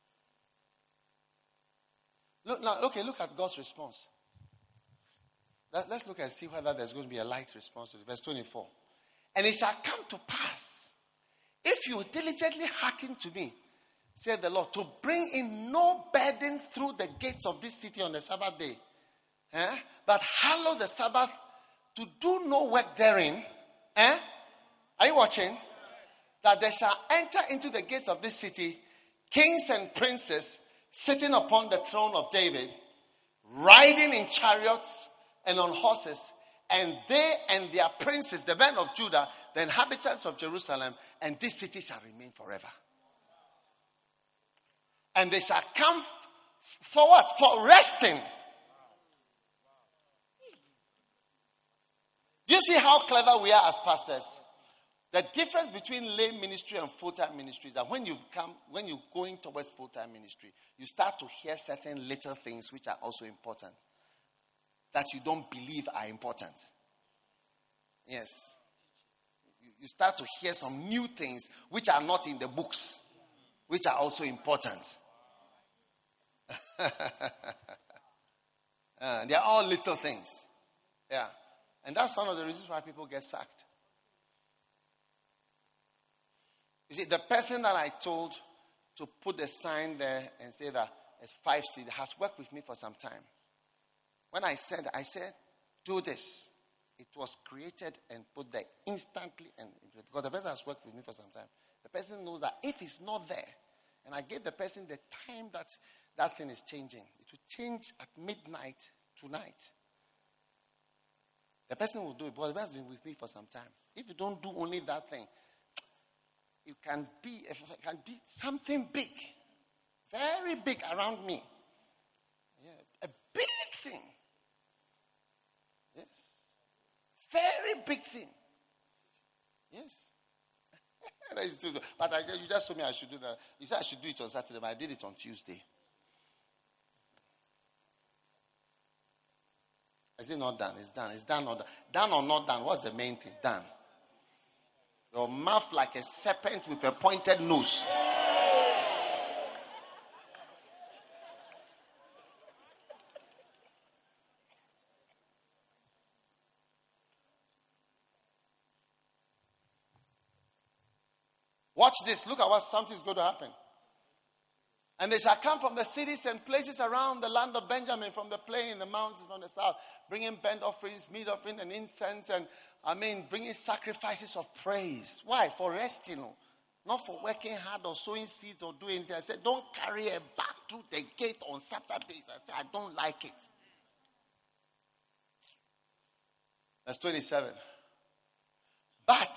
are. Look now, okay, look at God's response. Let's look and see whether there's going to be a light response to it. Verse 24. And it shall come to pass, if you diligently hearken to me, said the Lord, to bring in no burden through the gates of this city on the Sabbath day, but hallow the Sabbath, to do no work therein. Are you watching? That they shall enter into the gates of this city kings and princes sitting upon the throne of David, riding in chariots and on horses, and they and their princes, the men of Judah, the inhabitants of Jerusalem, and this city shall remain forever. And they shall come for what? For resting. Do you see how clever we are as pastors? The difference between lay ministry and full-time ministry is that when you're going towards full-time ministry, you start to hear certain little things which are also important, that you don't believe are important. Yes. You start to hear some new things which are not in the books, which are also important. They are all little things. Yeah. And that's one of the reasons why people get sacked. You see, the person that I told to put the sign there and say that it's 5 seed has worked with me for some time. When I said, do this. It was created and put there instantly. And because the person has worked with me for some time. The person knows that if it's not there, and I gave the person the time that that thing is changing. It will change at midnight tonight. The person will do it, but the person has been with me for some time. If you don't do only that thing, it can be something big, very big around me. Yeah, a big thing. Yes, very big thing. Yes. But you just told me I should do that. You said I should do it on Saturday, but I did it on Tuesday. Is it not done? It's done. It's done or done. Done or not done? What's the main thing? Done. Your mouth like a serpent with a pointed nose. Watch this. Look at what something's going to happen. And they shall come from the cities and places around the land of Benjamin, from the plain, the mountains from the south, bringing burnt offerings, meat offering, and incense, and bringing sacrifices of praise. Why? For resting, not for working hard or sowing seeds or doing anything. I said, don't carry a bag through the gate on Saturdays. I said, I don't like it. Verse 27. But,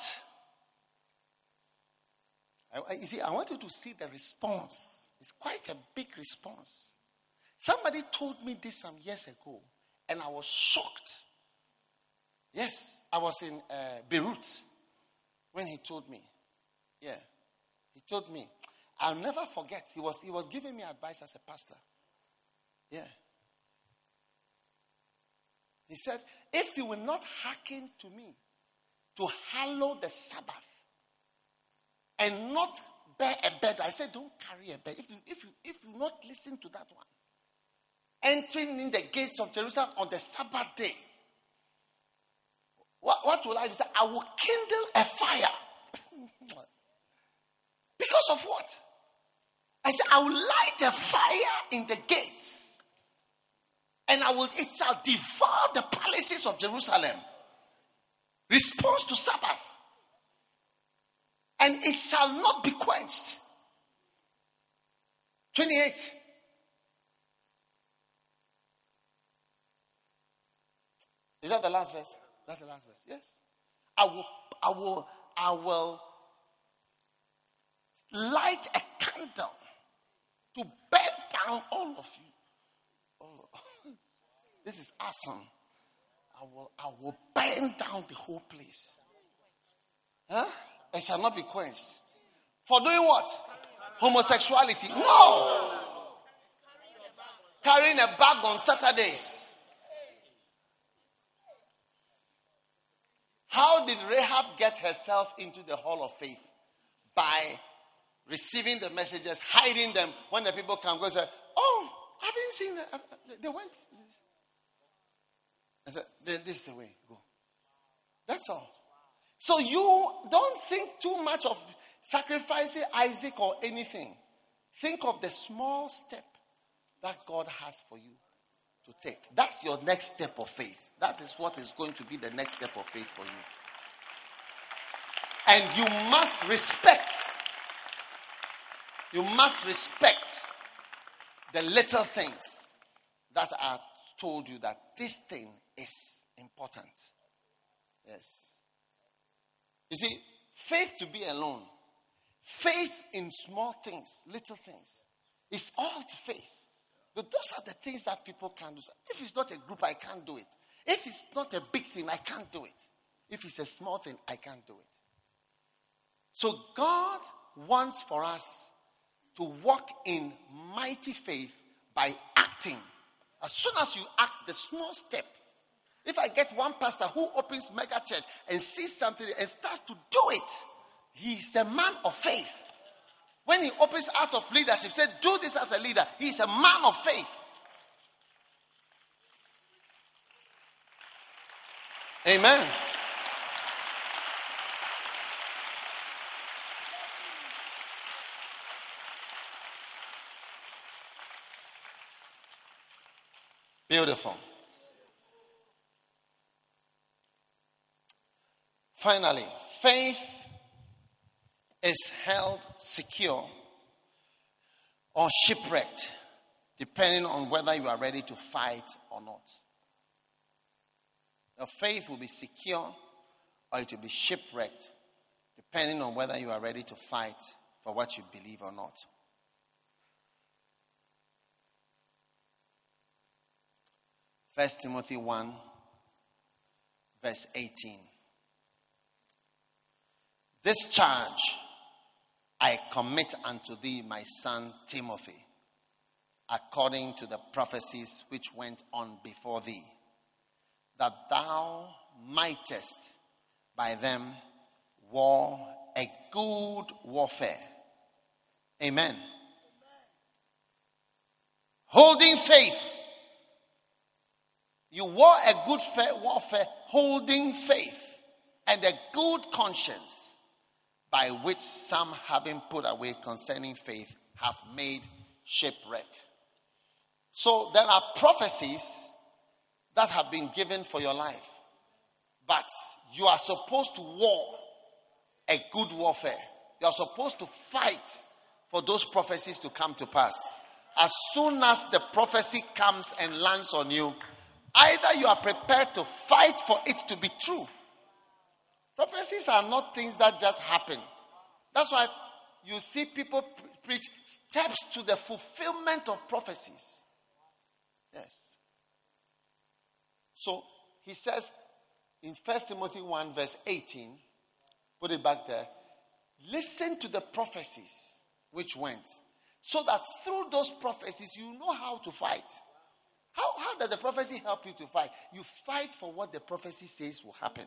you see, I want you to see the response. It's quite a big response. Somebody told me this some years ago, and I was shocked. Yes, I was in Beirut when he told me. Yeah, he told me. I'll never forget. He was giving me advice as a pastor. Yeah. He said, if you will not hearken to me to hallow the Sabbath and not bear a bed. I said, don't carry a bed. If you not listen to that one. Entering in the gates of Jerusalem on the Sabbath day. What will I do? I will kindle a fire. Because of what? I said, I will light a fire in the gates. And it shall devour the palaces of Jerusalem. Response to Sabbath. And it shall not be quenched. 28. Is that the last verse? That's the last verse. Yes. I will light a candle to burn down all of you. This is awesome. I will burn down the whole place. Huh? It shall not be quenched. For doing what? Homosexuality. No. Carrying a bag on Saturdays. How did Rahab get herself into the hall of faith? By receiving the messages, hiding them. When the people come, go and say, oh, I haven't seen them. They went. I said, this is the way. Go. That's all. So you don't think too much of sacrificing Isaac or anything. Think of the small step that God has for you to take. That's your next step of faith. That is what is going to be the next step of faith for you. And you must respect. You must respect the little things that are told you that this thing is important. Yes. You see, faith to be alone, faith in small things, little things, is all faith. But those are the things that people can't do. If it's not a group, I can't do it. If it's not a big thing, I can't do it. If it's a small thing, I can't do it. So God wants for us to walk in mighty faith by acting. As soon as you act the small step, if I get one pastor who opens mega church and sees something and starts to do it, he's a man of faith. When he opens out of leadership, said, do this as a leader, he's a man of faith. Amen. Beautiful. Finally, faith is held secure or shipwrecked, depending on whether you are ready to fight or not. Your faith will be secure or it will be shipwrecked, depending on whether you are ready to fight for what you believe or not. 1 Timothy 1, verse 18. This charge I commit unto thee, my son Timothy, according to the prophecies which went on before thee, that thou mightest by them war a good warfare. Amen. Holding faith. You war a good warfare, holding faith and a good conscience, by which some, having put away concerning faith, have made shipwreck. So there are prophecies that have been given for your life, but you are supposed to war a good warfare. You are supposed to fight for those prophecies to come to pass. As soon as the prophecy comes and lands on you, either you are prepared to fight for it to be true. Prophecies are not things that just happen. That's why you see people preach steps to the fulfillment of prophecies. Yes. So he says in 1 Timothy 1 verse 18, put it back there, listen to the prophecies which went, so that through those prophecies you know how to fight. How does the prophecy help you to fight? You fight for what the prophecy says will happen.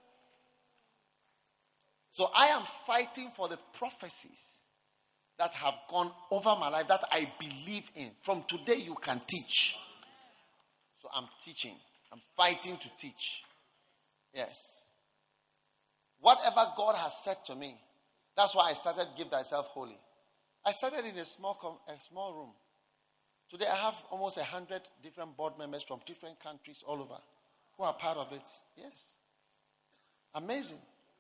So I am fighting for the prophecies that have gone over my life that I believe in. From today you can teach. So I'm teaching. I'm fighting to teach. Yes. Whatever God has said to me, that's why I started Give Thyself Holy. I started in a small room. Today I have almost 100 different board members from different countries all over who are part of it. Yes. Amazing.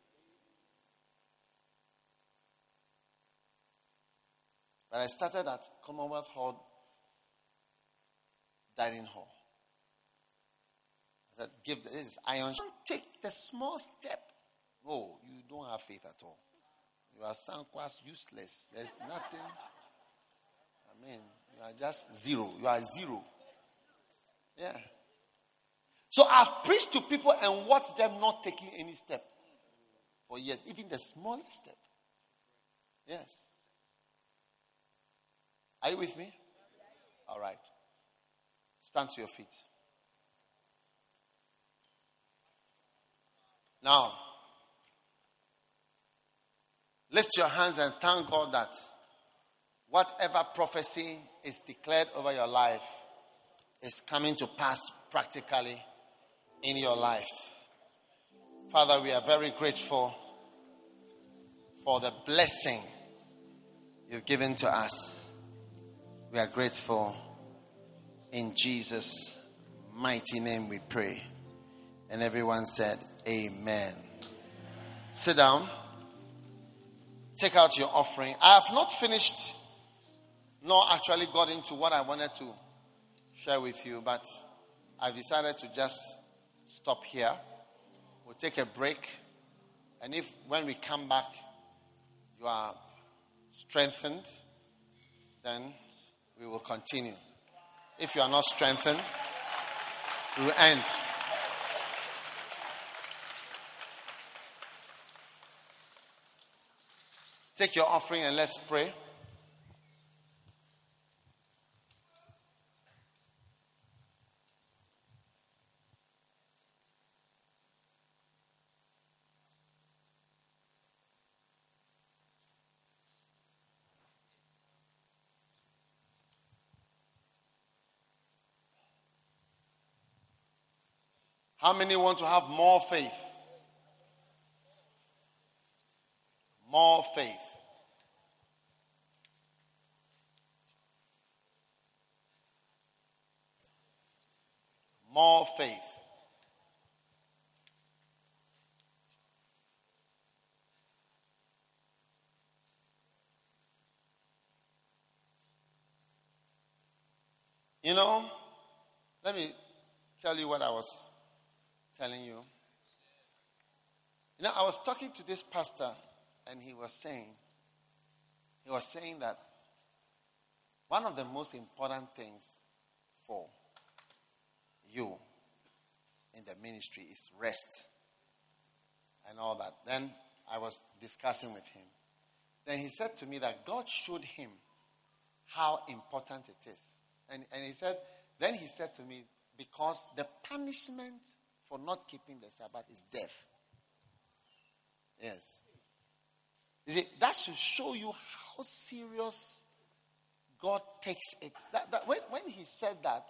But I started at Commonwealth Hall, Dining Hall. That give this iron. Take the small step. Oh, you don't have faith at all. You are sanquas useless. There's nothing. I mean, you are just zero. You are zero. Yeah. So I've preached to people and watched them not taking any step. For yet, even the smallest step. Yes. Are you with me? All right. Stand to your feet. Now, lift your hands and thank God that whatever prophecy is declared over your life is coming to pass practically in your life. Father, we are very grateful for the blessing you've given to us. We are grateful. In Jesus' mighty name we pray. And everyone said, Amen. Sit down. Take out your offering. I have not finished, nor actually got into what I wanted to share with you, but I've decided to just stop here. We'll take a break. And if when we come back, you are strengthened, then we will continue. If you are not strengthened, we will end. Take your offering and let's pray. How many want to have more faith? More faith. More faith. You know, let me tell you what I was telling you. You know, I was talking to this pastor and he was saying that one of the most important things for you in the ministry is rest and all that. Then I was discussing with him. Then he said to me that God showed him how important it is. And he said to me, because the punishment for not keeping the Sabbath is death. Yes. You see, that should show you how serious God takes it. When he said that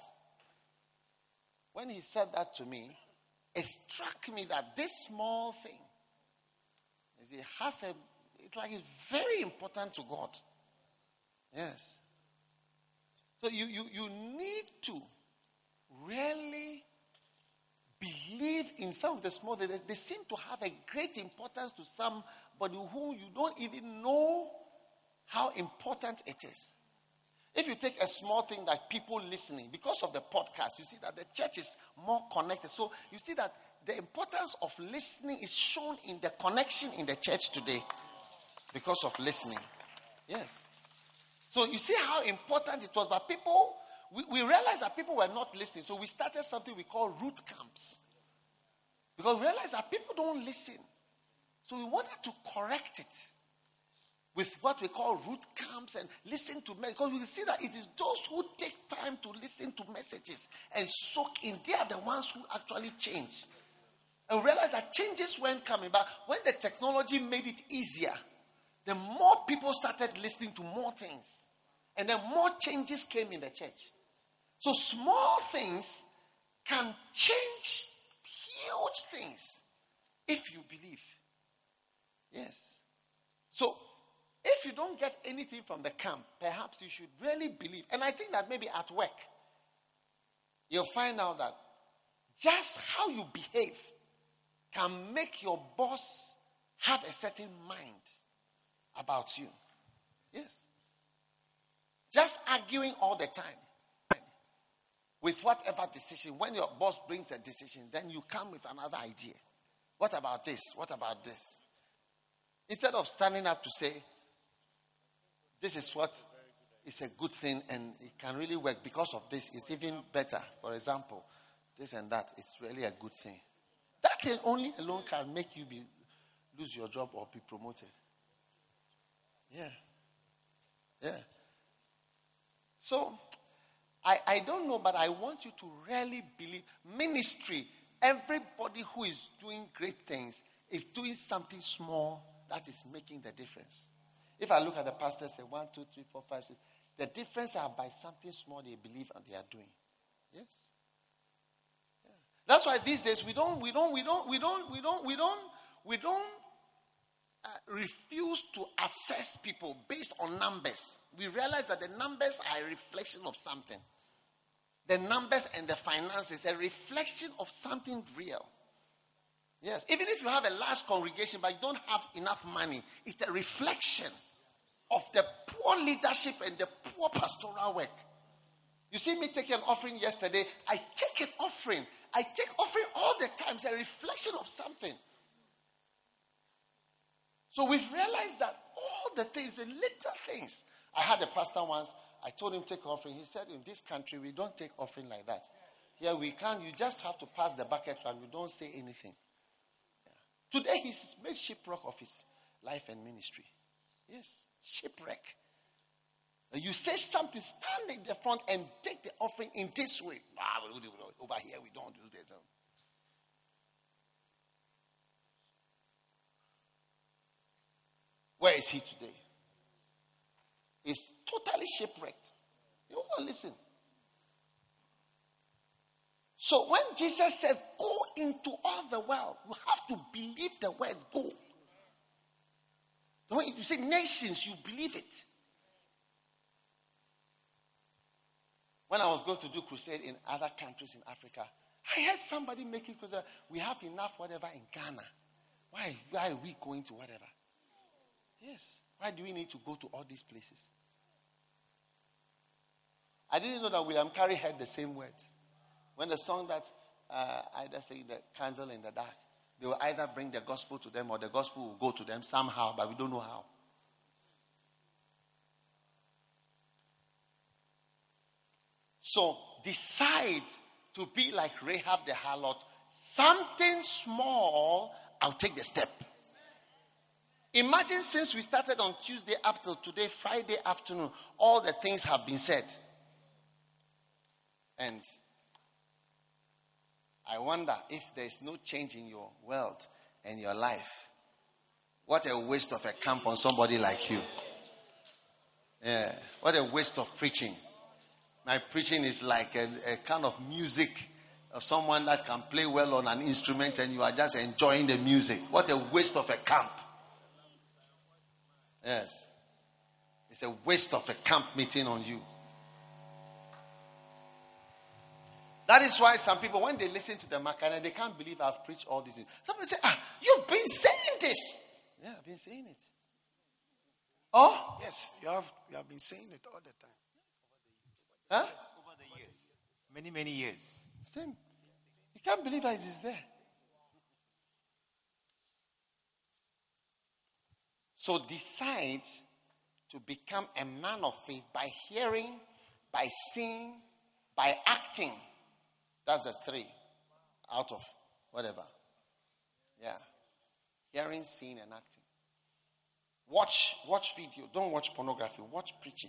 to me, it struck me that this small thing, you see, it's very important to God. Yes. So you need to really believe in some of the small things. They seem to have a great importance to somebody who you don't even know how important it is. If you take a small thing like people listening, because of the podcast, you see that the church is more connected. So you see that the importance of listening is shown in the connection in the church today because of listening. Yes. So you see how important it was. But people, we realized that people were not listening. So we started something we call root camps. Because we realized that people don't listen. So we wanted to correct it with what we call root camps and listen to messages. Because we see that it is those who take time to listen to messages and soak in. They are the ones who actually change. And we realized that changes weren't coming. But when the technology made it easier, the more people started listening to more things. And then more changes came in the church. So small things can change huge things if you believe. Yes. So if you don't get anything from the camp, perhaps you should really believe. And I think that maybe at work, you'll find out that just how you behave can make your boss have a certain mind about you. Yes. Just arguing all the time. with whatever decision. When your boss brings a decision, then you come with another idea. What about this? What about this? Instead of standing up to say, this is what is a good thing and it can really work because of this, it's even better. For example, this and that, it's really a good thing. That thing only alone can make you lose your job or be promoted. Yeah. Yeah. So, I don't know, but I want you to really believe ministry. Everybody who is doing great things is doing something small that is making the difference. If I look at the pastors, say 1, 2, 3, 4, 5, 6, the difference are by something small they believe and they are doing. Yes. Yeah. That's why these days we don't refuse to assess people based on numbers. We realize that the numbers are a reflection of something. The numbers and the finances are a reflection of something real. Yes. Even if you have a large congregation but you don't have enough money, it's a reflection of the poor leadership and the poor pastoral work. You see me take an offering yesterday. I take an offering. I take offering all the time. It's a reflection of something. So we've realized that all the things, the little things. I had a pastor once. I told him take offering. He said, in this country, we don't take offering like that. Here we can't. You just have to pass the bucket and we don't say anything. Yeah. Today, he's made shipwreck of his life and ministry. Yes, shipwreck. You say something, stand in the front and take the offering in this way. Over here, we don't do that. Where is he today? He's totally shipwrecked. You want to listen. So when Jesus said, go into all the world, you have to believe the word go. When you say nations, you believe it. When I was going to do crusade in other countries in Africa, I heard somebody making crusade. We have enough whatever in Ghana. Why are we going to whatever? Yes. Why do we need to go to all these places? I didn't know that William Carey heard the same words. When the song that either say the candle in the dark, they will either bring the gospel to them or the gospel will go to them somehow, but we don't know how. So decide to be like Rahab the harlot. Something small, I'll take the step. Imagine since we started on Tuesday up till today, Friday afternoon, all the things have been said. And I wonder if there's no change in your world and your life. What a waste of a camp on somebody like you. Yeah. What a waste of preaching. My preaching is like a kind of music of someone that can play well on an instrument and you are just enjoying the music. What a waste of a camp. Yes. It's a waste of a camp meeting on you. That is why some people, when they listen to the Makana, they can't believe I've preached all these things. Somebody say, you've been saying this. Yeah, I've been saying it. Oh? Yes, you have been saying it all the time. Huh? Over the years. Many, many years. Same. You can't believe that it is there. So decide to become a man of faith by hearing, by seeing, by acting. That's the 3 out of whatever. Yeah. Hearing, seeing, and acting. Watch video. Don't watch pornography. Watch preaching.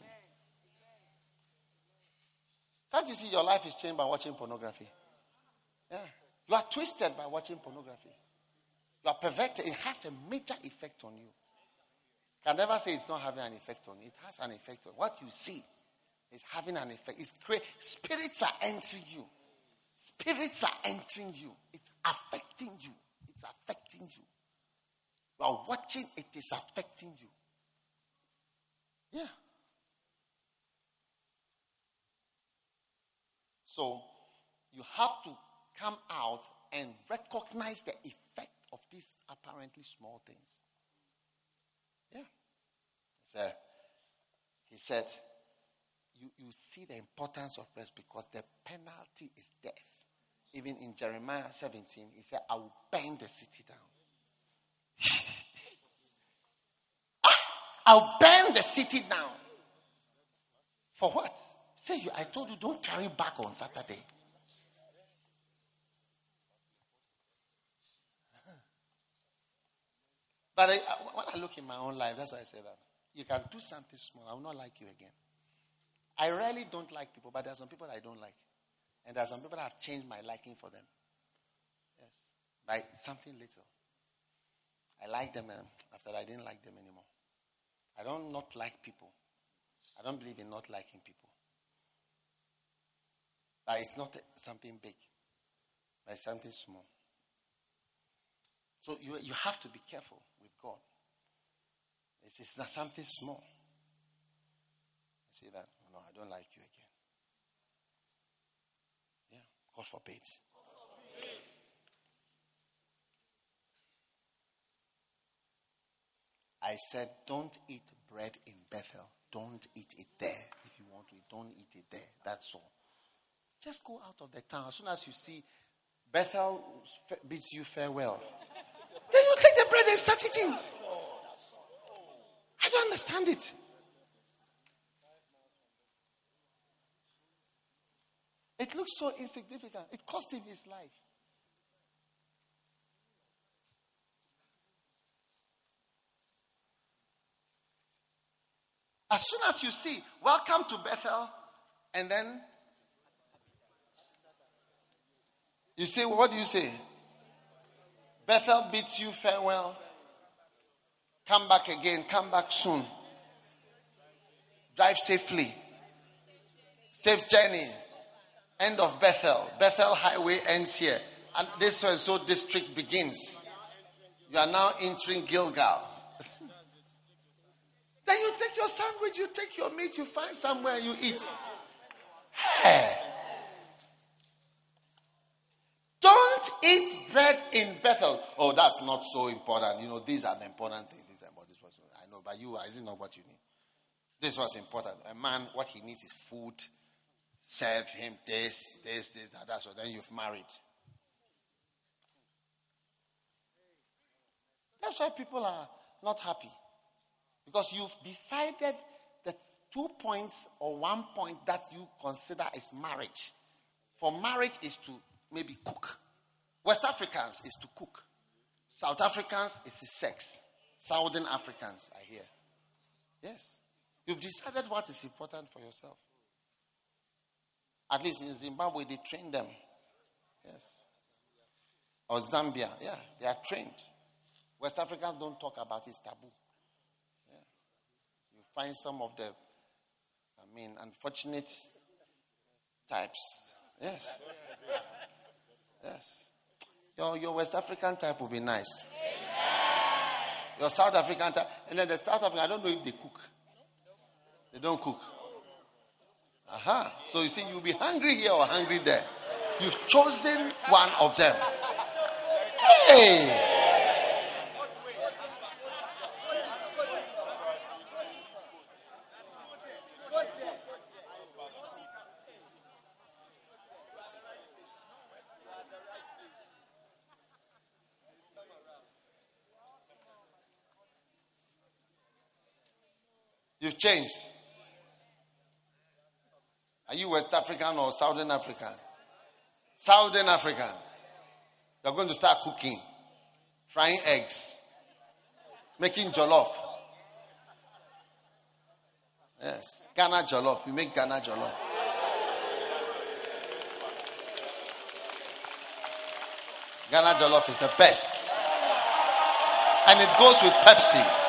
Can't you see your life is changed by watching pornography? Yeah. You are twisted by watching pornography. You are perverted. It has a major effect on you. Can never say it's not having an effect on you. It has an effect on what you see. It's having an effect. Spirits are entering you. Spirits are entering you. It's affecting you. It's affecting you. You are watching, it is affecting you. Yeah. So, you have to come out and recognize the effect of these apparently small things. Yeah. So, he said, you see the importance of rest because the penalty is death. Even in Jeremiah 17, he said, I will burn the city down. I'll burn the city down. For what? Say, I told you, don't carry back on Saturday. But when I look in my own life, that's why I say that. You can do something small, I will not like you again. I rarely don't like people, but there are some people I don't like. And there are some people that have changed my liking for them. Yes. By something little. I like them, and after that, I didn't like them anymore. I don't not like people. I don't believe in not liking people. But it's not something big. But it's something small. So you have to be careful with God. It's not something small. I say that, no, I don't like you again. Yeah, God forbid. I said, don't eat bread in Bethel. Don't eat it there. If you want to eat, don't eat it there. That's all. Just go out of the town. As soon as you see Bethel bids you farewell, then you take the bread and start eating. I don't understand it. It looks so insignificant. It cost him his life. As soon as you see, welcome to Bethel, and then you say, what do you say? Bethel bids you farewell. Come back again. Come back soon. Drive safely. Safe journey. End of Bethel. Bethel highway ends here. And this so district begins. You are now entering Gilgal. Then you take your sandwich, you take your meat, you find somewhere you eat. Hey. Don't eat bread in Bethel. Oh, that's not so important. You know, these are the important things. I know, but you, is it not what you need? This was important. A man, what he needs is food. Serve him this, that. So then you've married. That's why people are not happy. Because you've decided the 2 points or 1 point that you consider is marriage. For marriage is to maybe cook. West Africans is to cook. South Africans is sex. Southern Africans are here. Yes. You've decided what is important for yourself. At least in Zimbabwe, they train them. Yes. Or Zambia. Yeah, they are trained. West Africans don't talk about it. It's taboo. Yeah. You find some of the, unfortunate types. Yes. Yes. Your West African type will be nice. Your South African type. And then the South African, I don't know if they cook. They don't cook. So you see, you'll be hungry here or hungry there. You've chosen one of them. Hey! You've changed. Are you West African or Southern African? Southern African. You're going to start cooking, frying eggs, making jollof. Yes, Ghana jollof. You make Ghana jollof. Ghana jollof is the best. And it goes with Pepsi.